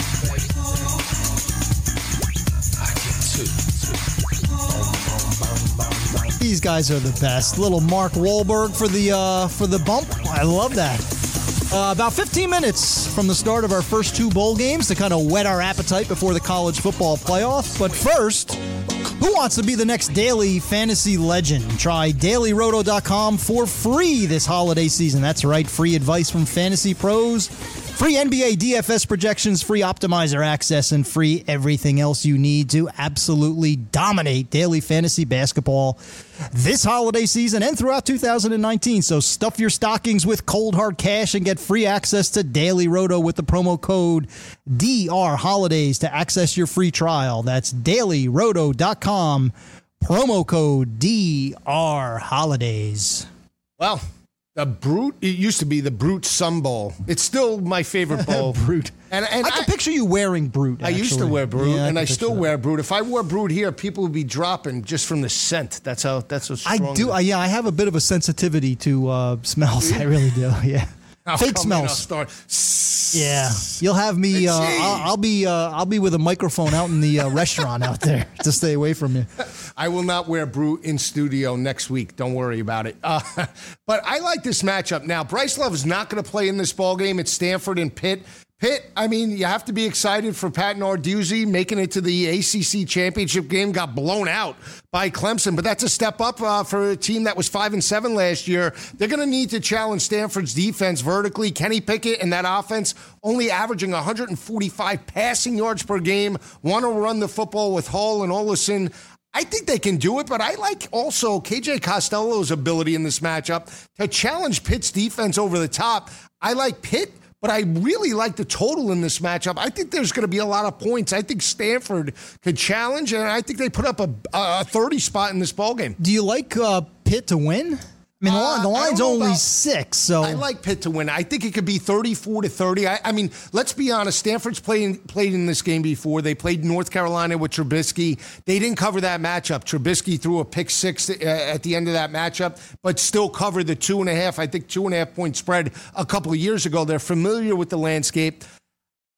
These guys are the best. Little Mark Wahlberg for the uh, for the bump. I love that. Uh, about fifteen minutes from the start of our first two bowl games to kind of whet our appetite before the college football playoff. But first, who wants to be the next daily fantasy legend? Try Daily Roto dot com for free this holiday season. That's right, free advice from fantasy pros. Free N B A D F S projections, free optimizer access, and free everything else you need to absolutely dominate daily fantasy basketball this holiday season and throughout two thousand nineteen. So stuff your stockings with cold hard cash and get free access to Daily Roto with the promo code D R Holidays to access your free trial. That's Daily Roto dot com, promo code D R Holidays. Well, the Brute, it used to be the Brute Sun Bowl. It's still my favorite bowl. Brute. And, and I can I, picture you wearing Brute, actually. I used to wear Brute, yeah, and I, I still that. wear Brute. If I wore Brute here, people would be dropping just from the scent. That's how, that's how strong I do. I, yeah, I have a bit of a sensitivity to uh, smells. I really do, yeah. I'll Fake come smells. In, I'll start. Yeah, you'll have me. Uh, I'll, I'll be. Uh, I'll be with a microphone out in the uh, restaurant out there to stay away from you. I will not wear Brute in studio next week. Don't worry about it. Uh, but I like this matchup. Now, Bryce Love is not going to play in this ball game. It's Stanford and Pitt. Pitt, I mean, you have to be excited for Pat Narduzzi making it to the A C C championship game. Got blown out by Clemson, but that's a step up uh, for a team that was five and seven last year. They're going to need to challenge Stanford's defense vertically. Kenny Pickett and that offense only averaging one hundred forty-five passing yards per game. Want to run the football with Hall and Olesen. I think they can do it, but I like also K J Costello's ability in this matchup to challenge Pitt's defense over the top. I like Pitt, but I really like the total in this matchup. I think there's going to be a lot of points. I think Stanford could challenge, and I think they put up a, a thirty spot in this ballgame. Do you like uh, Pitt to win? I mean, uh, the line's only about, six, so I like Pitt to win. I think it could be thirty-four to thirty. I, I mean, let's be honest. Stanford's played played in this game before. They played North Carolina with Trubisky. They didn't cover that matchup. Trubisky threw a pick six uh, at the end of that matchup, but still covered the two and a half. I think two and a half point spread a couple of years ago. They're familiar with the landscape.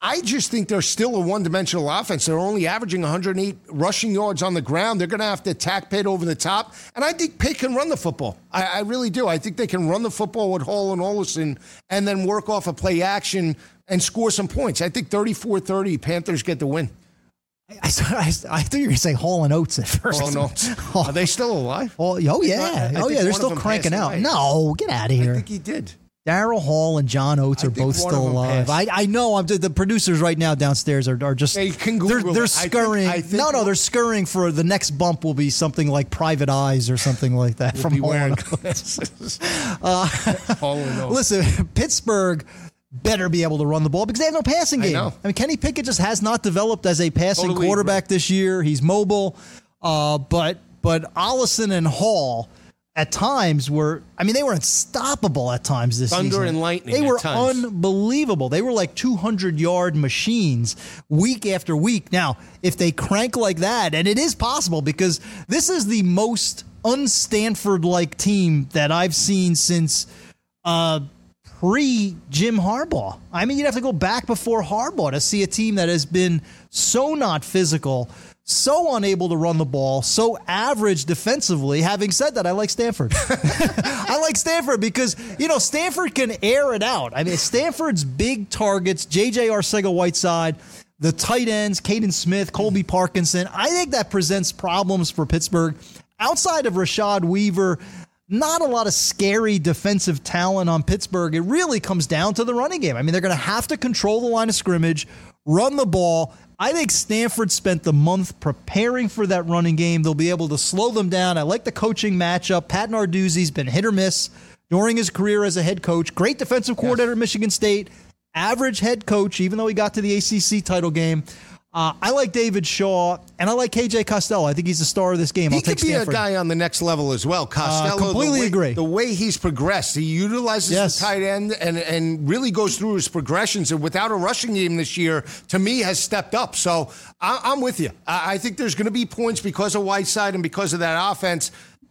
I just think they're still a one-dimensional offense. They're only averaging one hundred eight rushing yards on the ground. They're going to have to attack Pitt over the top. And I think Pitt can run the football. I, I really do. I think they can run the football with Hall and Olsen and then work off a play action and score some points. I think thirty-four thirty, Panthers get the win. I, I, I, I thought you were going to say Hall and Oates at first. Hall and Oates. Are they still alive? Oh, oh yeah. I oh, yeah. They're one still of them cranking passed out. away. No, get out of here. I think he did. Daryl Hall and John Oates I are think both one still of them alive. I, passed. I know. I'm the producers right now downstairs are, are just They can they're, Google they're it. I think- scurrying. I think no, no, we'll- they're scurrying for the next bump will be something like Private Eyes or something like that from be Hall wearing and Oates. Hall and Oates. Listen, Pittsburgh better be able to run the ball because they have no passing I game. know. I mean, Kenny Pickett just has not developed as a passing Totally quarterback this year. He's mobile, uh, but but Allison and Hall at times were, I mean, they were unstoppable at times this Thunder season. and lightning They at were times. unbelievable. They were like two hundred yard machines week after week. Now, if they crank like that, and it is possible because this is the most un-Stanford-like team that I've seen since uh, pre-Jim Harbaugh. I mean, you'd have to go back before Harbaugh to see a team that has been so not physical, so unable to run the ball, so average defensively. Having said that, I like Stanford. I like Stanford because, you know, Stanford can air it out. I mean, Stanford's big targets, J J Arcega-Whiteside, the tight ends, Caden Smith, Colby Parkinson. I think that presents problems for Pittsburgh. Outside of Rashad Weaver, not a lot of scary defensive talent on Pittsburgh. It really comes down to the running game. I mean, they're going to have to control the line of scrimmage, run the ball. I think Stanford spent the month preparing for that running game. They'll be able to slow them down. I like the coaching matchup. Pat Narduzzi's been hit or miss during his career as a head coach. Great defensive coordinator at Michigan State. Average head coach, even though he got to the A C C title game. Uh, I like David Shaw, and I like K J Costello. I think he's the star of this game. He I'll could take be Stanford. a guy on the next level as well. Costello, Uh, completely the way, agree. The way he's progressed, he utilizes Yes. the tight end and, and really goes through his progressions. And without a rushing game this year, to me, has stepped up. So I, I'm with you. I, I think there's going to be points because of Whiteside and because of that offense.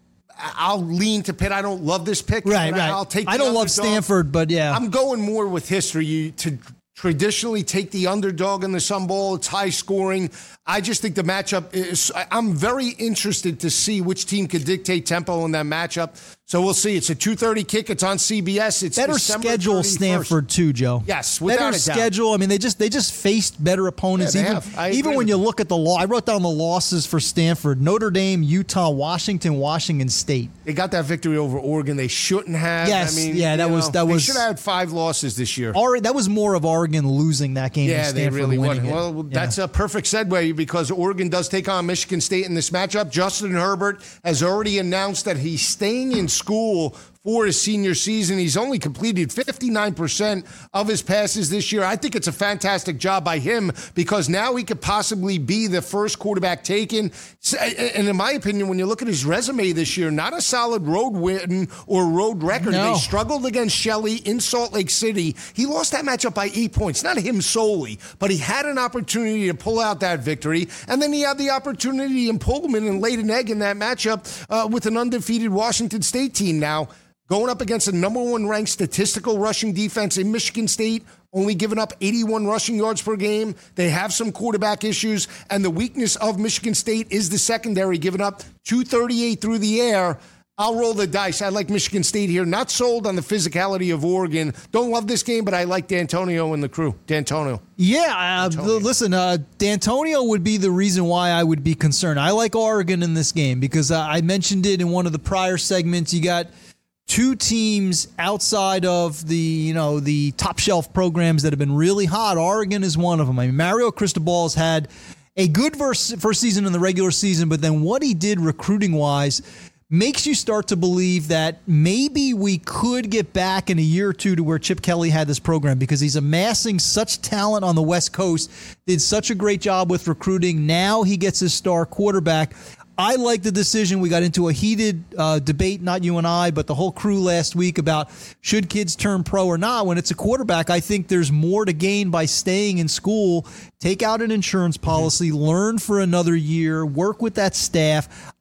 I'll lean to Pitt. I don't love this pick. Right, but right. I'll take. I the don't love underdog. Stanford, but yeah. I'm going more with history. You to traditionally take the underdog in the Sun Bowl. It's high scoring. I just think the matchup is. I'm very interested to see which team could dictate tempo in that matchup. So we'll see. It's a two thirty kick. It's on C B S. It's better December schedule thirty-first. Stanford too, Joe. Yes, without better a doubt. schedule. I mean, they just they just faced better opponents. Yeah, they even have. I even agree when with you you. look at the law, I wrote down the losses for Stanford: Notre Dame, Utah, Washington, Washington State. They got that victory over Oregon. They shouldn't have. Yes, I mean, yeah, that you was- know, that they was- should have had five losses this year. Or, that was more of Oregon losing that game. Yeah, than they Stanford really winning would. it. Well, Yeah. that's a perfect segue because Oregon does take on Michigan State in this matchup. Justin Herbert has already announced that he's staying in school for his senior season. He's only completed fifty-nine percent of his passes this year. I think it's a fantastic job by him because now he could possibly be the first quarterback taken. And in my opinion, when you look at his resume this year, not a solid road win or road record. No. They struggled against Shelley in Salt Lake City. He lost that matchup by eight points. Not him solely, but he had an opportunity to pull out that victory. And then he had the opportunity in Pullman and laid an egg in that matchup uh, with an undefeated Washington State team. Now, going up against the number one ranked statistical rushing defense in Michigan State, only giving up eighty-one rushing yards per game. They have some quarterback issues, and the weakness of Michigan State is the secondary, giving up two thirty-eight through the air. I'll roll the dice. I like Michigan State here. Not sold on the physicality of Oregon. Don't love this game, but I like D'Antonio and the crew. D'Antonio. Yeah, uh, listen, uh, D'Antonio would be the reason why I would be concerned. I like Oregon in this game because uh, I mentioned it in one of the prior segments. You got two teams outside of the, you know, the top shelf programs that have been really hot. Oregon is one of them. I mean, Mario Cristobal has had a good first, first season in the regular season, but then what he did recruiting wise makes you start to believe that maybe we could get back in a year or two to where Chip Kelly had this program because he's amassing such talent on the West Coast, did such a great job with recruiting. Now he gets his star quarterback. I like the decision. We got into a heated uh, debate, not you and I, but the whole crew last week about should kids turn pro or not. When it's a quarterback, I think there's more to gain by staying in school, take out an insurance policy, learn for another year, work with that staff.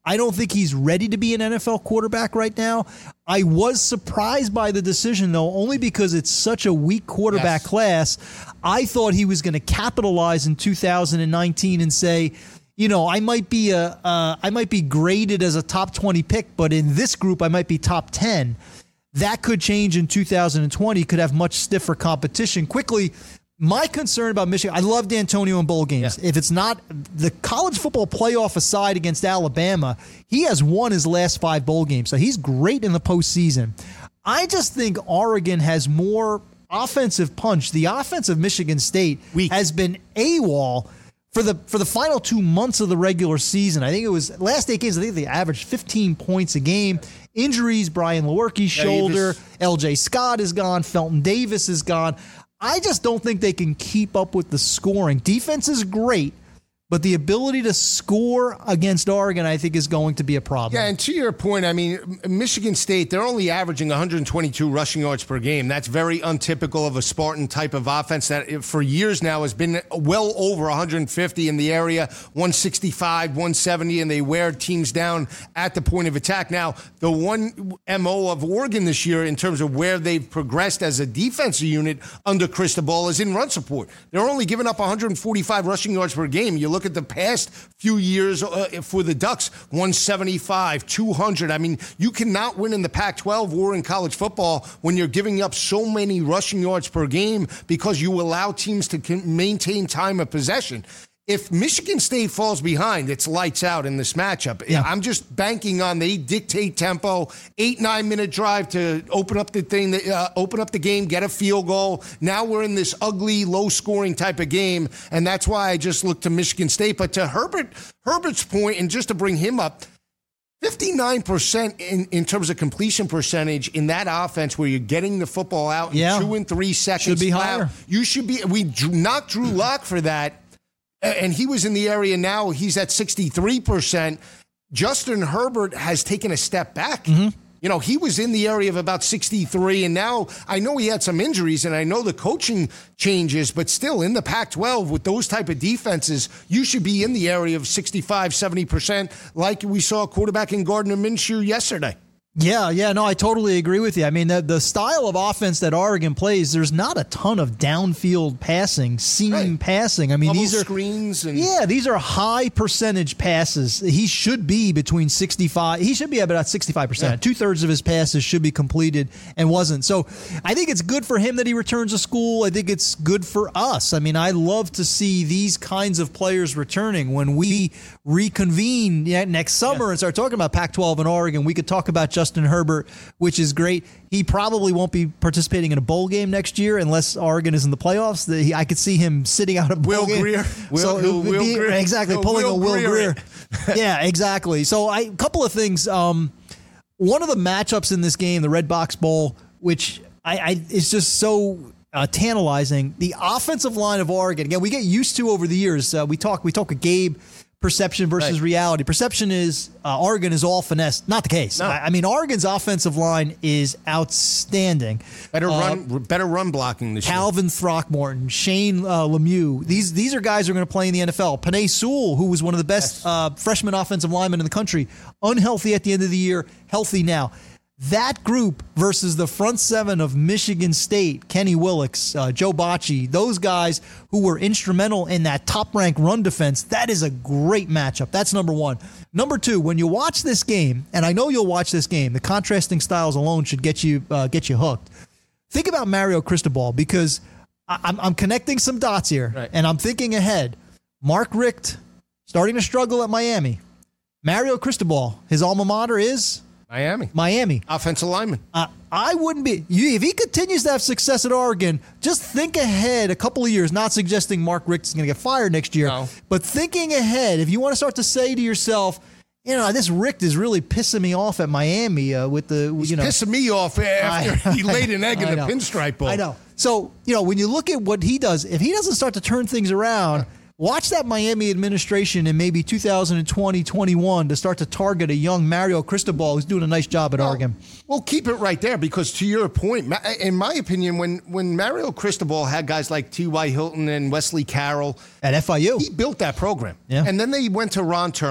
I don't think he's ready to be an N F L quarterback right now. I was surprised by the decision, though, only because it's such a weak quarterback yes. class. I thought he was going to capitalize in two thousand nineteen and say, you know, I might be a, uh, I might be graded as a top twenty pick, but in this group, I might be top ten. That could change in two thousand twenty. Could have much stiffer competition. Quickly, my concern about Michigan, I love D'Antonio in bowl games. Yeah. If it's not the college football playoff aside against Alabama, he has won his last five bowl games. So he's great in the postseason. I just think Oregon has more offensive punch. The offense of Michigan State Weak. has been AWOL for the for the final two months of the regular season. I think it was last eight games, I think they averaged fifteen points a game. Injuries, Brian Lewerke's shoulder, L J Scott is gone, Felton Davis is gone. I just don't think they can keep up with the scoring. Defense is great, but the ability to score against Oregon, I think, is going to be a problem. Yeah, and to your point, I mean, Michigan State, they're only averaging one hundred twenty-two rushing yards per game. That's very untypical of a Spartan type of offense that for years now has been well over one hundred fifty in the area, one sixty-five, one seventy, and they wear teams down at the point of attack. Now, the one M O of Oregon this year in terms of where they've progressed as a defensive unit under Cristobal is in run support. They're only giving up one hundred forty-five rushing yards per game. You look at the past few years uh, for the Ducks, one seventy-five, two hundred. I mean, you cannot win in the Pac twelve or in college football when you're giving up so many rushing yards per game because you allow teams to maintain time of possession. If Michigan State falls behind, it's lights out in this matchup. Yeah. I'm just banking on they dictate tempo, eight, nine minute drive to open up the thing, uh, open up the game, get a field goal. Now we're in this ugly, low scoring type of game. And that's why I just look to Michigan State. But to Herbert, Herbert's point, and just to bring him up, fifty-nine percent in, in terms of completion percentage in that offense where you're getting the football out in yeah. two and three seconds. Should be higher. You should be, we knocked Drew Lock for that. And he was in the area now. He's at sixty-three percent. Justin Herbert has taken a step back. Mm-hmm. You know, he was in the area of about sixty-three, and now I know he had some injuries, and I know the coaching changes, but still in the Pac twelve with those type of defenses, you should be in the area of sixty-five, seventy percent like we saw quarterback in Gardner Minshew yesterday. Yeah, yeah, no, I totally agree with you. I mean, the, the style of offense that Oregon plays, there's not a ton of downfield passing, seam right. passing. I mean, Bubble these are screens and yeah, these are high percentage passes. He should be between sixty-five. He should be about sixty-five percent. Yeah. Two thirds of his passes should be completed and wasn't. So I think it's good for him that he returns to school. I think it's good for us. I mean, I love to see these kinds of players returning. When we reconvene next summer yeah. and start talking about Pac twelve and Oregon, we could talk about just Justin Herbert, which is great. He probably won't be participating in a bowl game next year unless Oregon is in the playoffs. The, he, I could see him sitting out a bowl Will game. Greer. Will, so Will, Will be, Greer. Exactly, Will, pulling Will a Will Greer. Greer. Yeah, exactly. So a couple of things. Um, one of the matchups in this game, the Red Box Bowl, which I, I is just so uh, tantalizing. The offensive line of Oregon. Again, we get used to over the years. Uh, we talk. We talk with Gabe. Perception versus right. reality. Perception is uh, Oregon is all finesse. Not the case. No. I, I mean, Oregon's offensive line is outstanding. Better uh, run, better run blocking this Calvin year. Throckmorton, Shane uh, Lemieux. These these are guys who are going to play in the N F L. Penei Sewell, who was one of the best yes. uh, freshman offensive linemen in the country, unhealthy at the end of the year, healthy now. That group versus the front seven of Michigan State, Kenny Willix, uh, Joe Bocci, those guys who were instrumental in that top-ranked run defense, that is a great matchup. That's number one. Number two, when you watch this game, and I know you'll watch this game, the contrasting styles alone should get you uh, get you hooked. Think about Mario Cristobal, because I- I'm, I'm connecting some dots here, right. and I'm thinking ahead. Mark Richt starting to struggle at Miami. Mario Cristobal, his alma mater is... Miami. Miami. Offensive lineman. Uh, I wouldn't be... You, if he continues to have success at Oregon, just think ahead a couple of years, not suggesting Mark Richt is going to get fired next year, no. but thinking ahead, if you want to start to say to yourself, you know, this Richt is really pissing me off at Miami uh, with the... He's you know, pissing me off after I, he laid an egg in the pinstripe bowl. I know. So, you know, when you look at what he does, if he doesn't start to turn things around... Yeah. Watch that Miami administration in maybe two thousand twenty, twenty-one to start to target a young Mario Cristobal who's doing a nice job at well, Oregon. Well, keep it right there, because to your point, in my opinion, when, when Mario Cristobal had guys like T Y. Hilton and Wesley Carroll at F I U, he built that program. Yeah. And then they went to Ron Turner.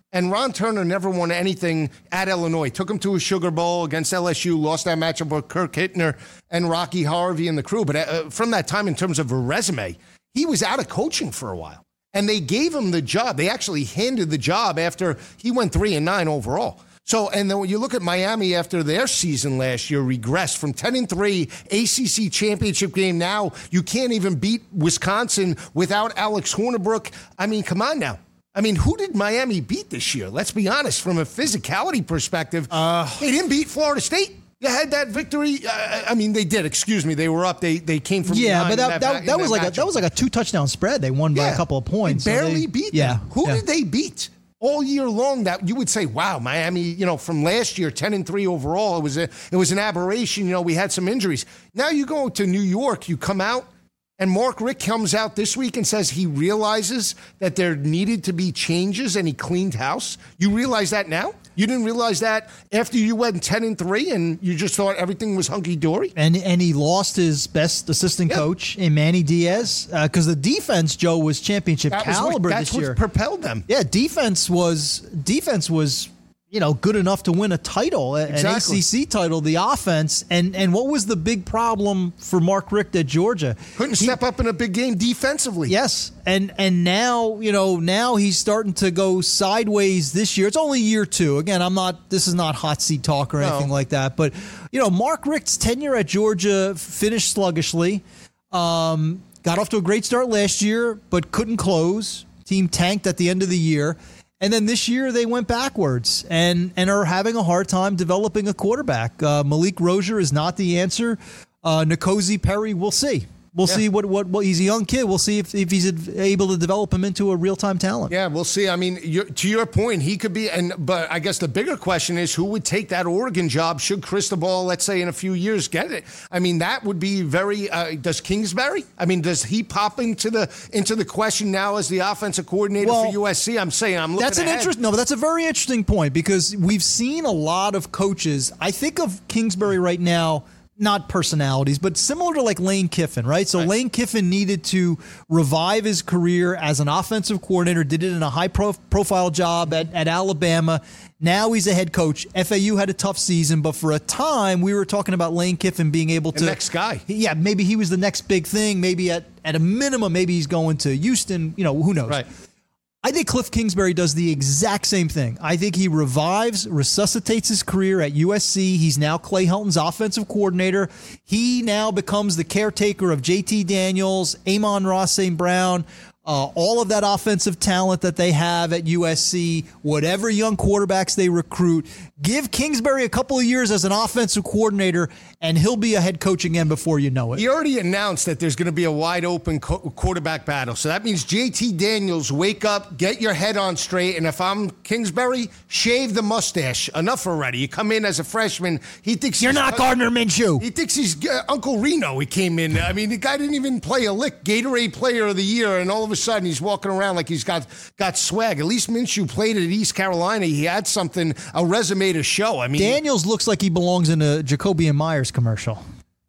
And Ron Turner never won anything at Illinois. Took him to a Sugar Bowl against L S U, lost that matchup with Kirk Hittner and Rocky Harvey and the crew. But uh, from that time, in terms of a resume, he was out of coaching for a while. And they gave him the job. They actually handed the job after he went three and nine overall. So, and then when you look at Miami after their season last year, regressed from ten and three, A C C championship game. Now you can't even beat Wisconsin without Alex Hornibrook. I mean, come on now. I mean, who did Miami beat this year? Let's be honest. From a physicality perspective, uh, they didn't beat Florida State. You had that victory. Uh, I mean, they did. Excuse me. They were up. They they came from yeah, but that that, that, that was that like a, that was like a two touchdown spread. They won by yeah, a couple of points. They barely so they, beat yeah, them. Who yeah. did they beat all year long? That you would say, wow, Miami. You know, from last year, ten and three overall. It was a it was an aberration. You know, we had some injuries. Now you go to New York. You come out. And Mark Richt comes out this week and says he realizes that there needed to be changes and he cleaned house. You realize that now? You didn't realize that after you went ten and three and you just thought everything was hunky-dory? And and he lost his best assistant yeah. coach in Manny Diaz because uh, the defense, Joe, was championship that caliber was what, that's this year. That's what propelled them. Yeah, defense was defense was you know, good enough to win a title, exactly. an A C C title, the offense. And and what was the big problem for Mark Richt at Georgia? Couldn't he, step up in a big game defensively. Yes. And and now, you know, now he's starting to go sideways this year. It's only year two. Again, I'm not, this is not hot seat talk or anything no. like that. But, you know, Mark Richt's tenure at Georgia finished sluggishly. Um, got off to a great start last year, but couldn't close. Team tanked at the end of the year. And then this year they went backwards and, and are having a hard time developing a quarterback. Uh, Malik Rozier is not the answer. Uh, N'Kosi Perry, we'll see. We'll yeah. see what, what what he's a young kid. We'll see if, if he's able to develop him into a real-time talent. Yeah, we'll see. I mean, you're, to your point, he could be, and but I guess the bigger question is who would take that Oregon job should Cristobal, let's say, in a few years get it? I mean, that would be very. Uh, does Kingsbury? I mean, does he pop into the into the question now as the offensive coordinator well, for U S C? I'm saying I'm looking. That's an ahead. interest. No, but that's a very interesting point because we've seen a lot of coaches. I think of Kingsbury right now. Not personalities, but similar to like Lane Kiffin, right? So right. Lane Kiffin needed to revive his career as an offensive coordinator, did it in a high-profile job at, at Alabama. Now he's a head coach. F A U had a tough season, but for a time, we were talking about Lane Kiffin being able to... The next guy. Yeah, maybe he was the next big thing. Maybe at, at a minimum, maybe he's going to Houston. You know, who knows? Right. I think Cliff Kingsbury does the exact same thing. I think he revives, resuscitates his career at U S C. He's now Clay Helton's offensive coordinator. He now becomes the caretaker of J T Daniels, Amon-Ra Saint Brown, uh, all of that offensive talent that they have at U S C, whatever young quarterbacks they recruit. Give Kingsbury a couple of years as an offensive coordinator, and he'll be a head coach again before you know it. He already announced that there's going to be a wide-open co- quarterback battle. So that means J T Daniels, wake up, get your head on straight, and if I'm Kingsbury, shave the mustache. Enough already. You come in as a freshman, he thinks... You're not uh, Gardner Minshew. He thinks he's uh, Uncle Reno. He came in. I mean, the guy didn't even play a lick. Gatorade Player of the Year, and all of a sudden he's walking around like he's got, got swag. At least Minshew played at East Carolina. He had something, a resume to show. I mean, Daniels looks like he belongs in a Jacoby and Myers commercial.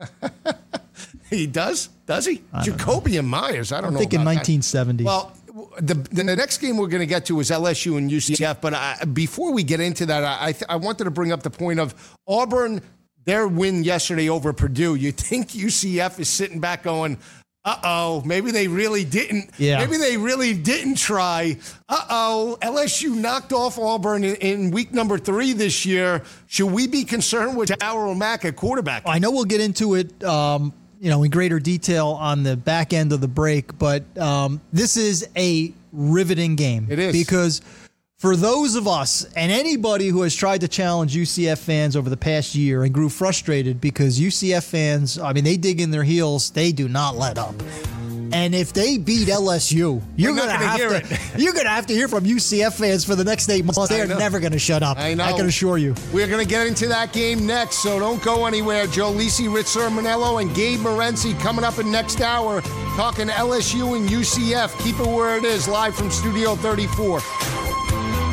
He does? Does he? Jacoby and Myers. I don't I'm know. I'm thinking about nineteen seventies. That. Well, the, the next game we're going to get to is L S U and U C F. But I, before we get into that, I, I wanted to bring up the point of Auburn, their win yesterday over Purdue. You think U C F is sitting back going, uh-oh, maybe they really didn't. Yeah. Maybe they really didn't try. Uh-oh, L S U knocked off Auburn in, in week number three this year. Should we be concerned with Tower O'Mac at quarterback? I know we'll get into it, um, you know, in greater detail on the back end of the break, but um, this is a riveting game. It is. Because for those of us and anybody who has tried to challenge U C F fans over the past year and grew frustrated because U C F fans, I mean, they dig in their heels. They do not let up. And if they beat L S U, you're We're gonna, gonna have hear to it. you're gonna have to hear from U C F fans for the next eight months. They're never gonna shut up. I know. I can assure you. We're gonna get into that game next, so don't go anywhere. Joe Lisi, Rich Sermonello, and Gabe Morency coming up in next hour, talking L S U and U C F. Keep it where it is, live from Studio thirty-four.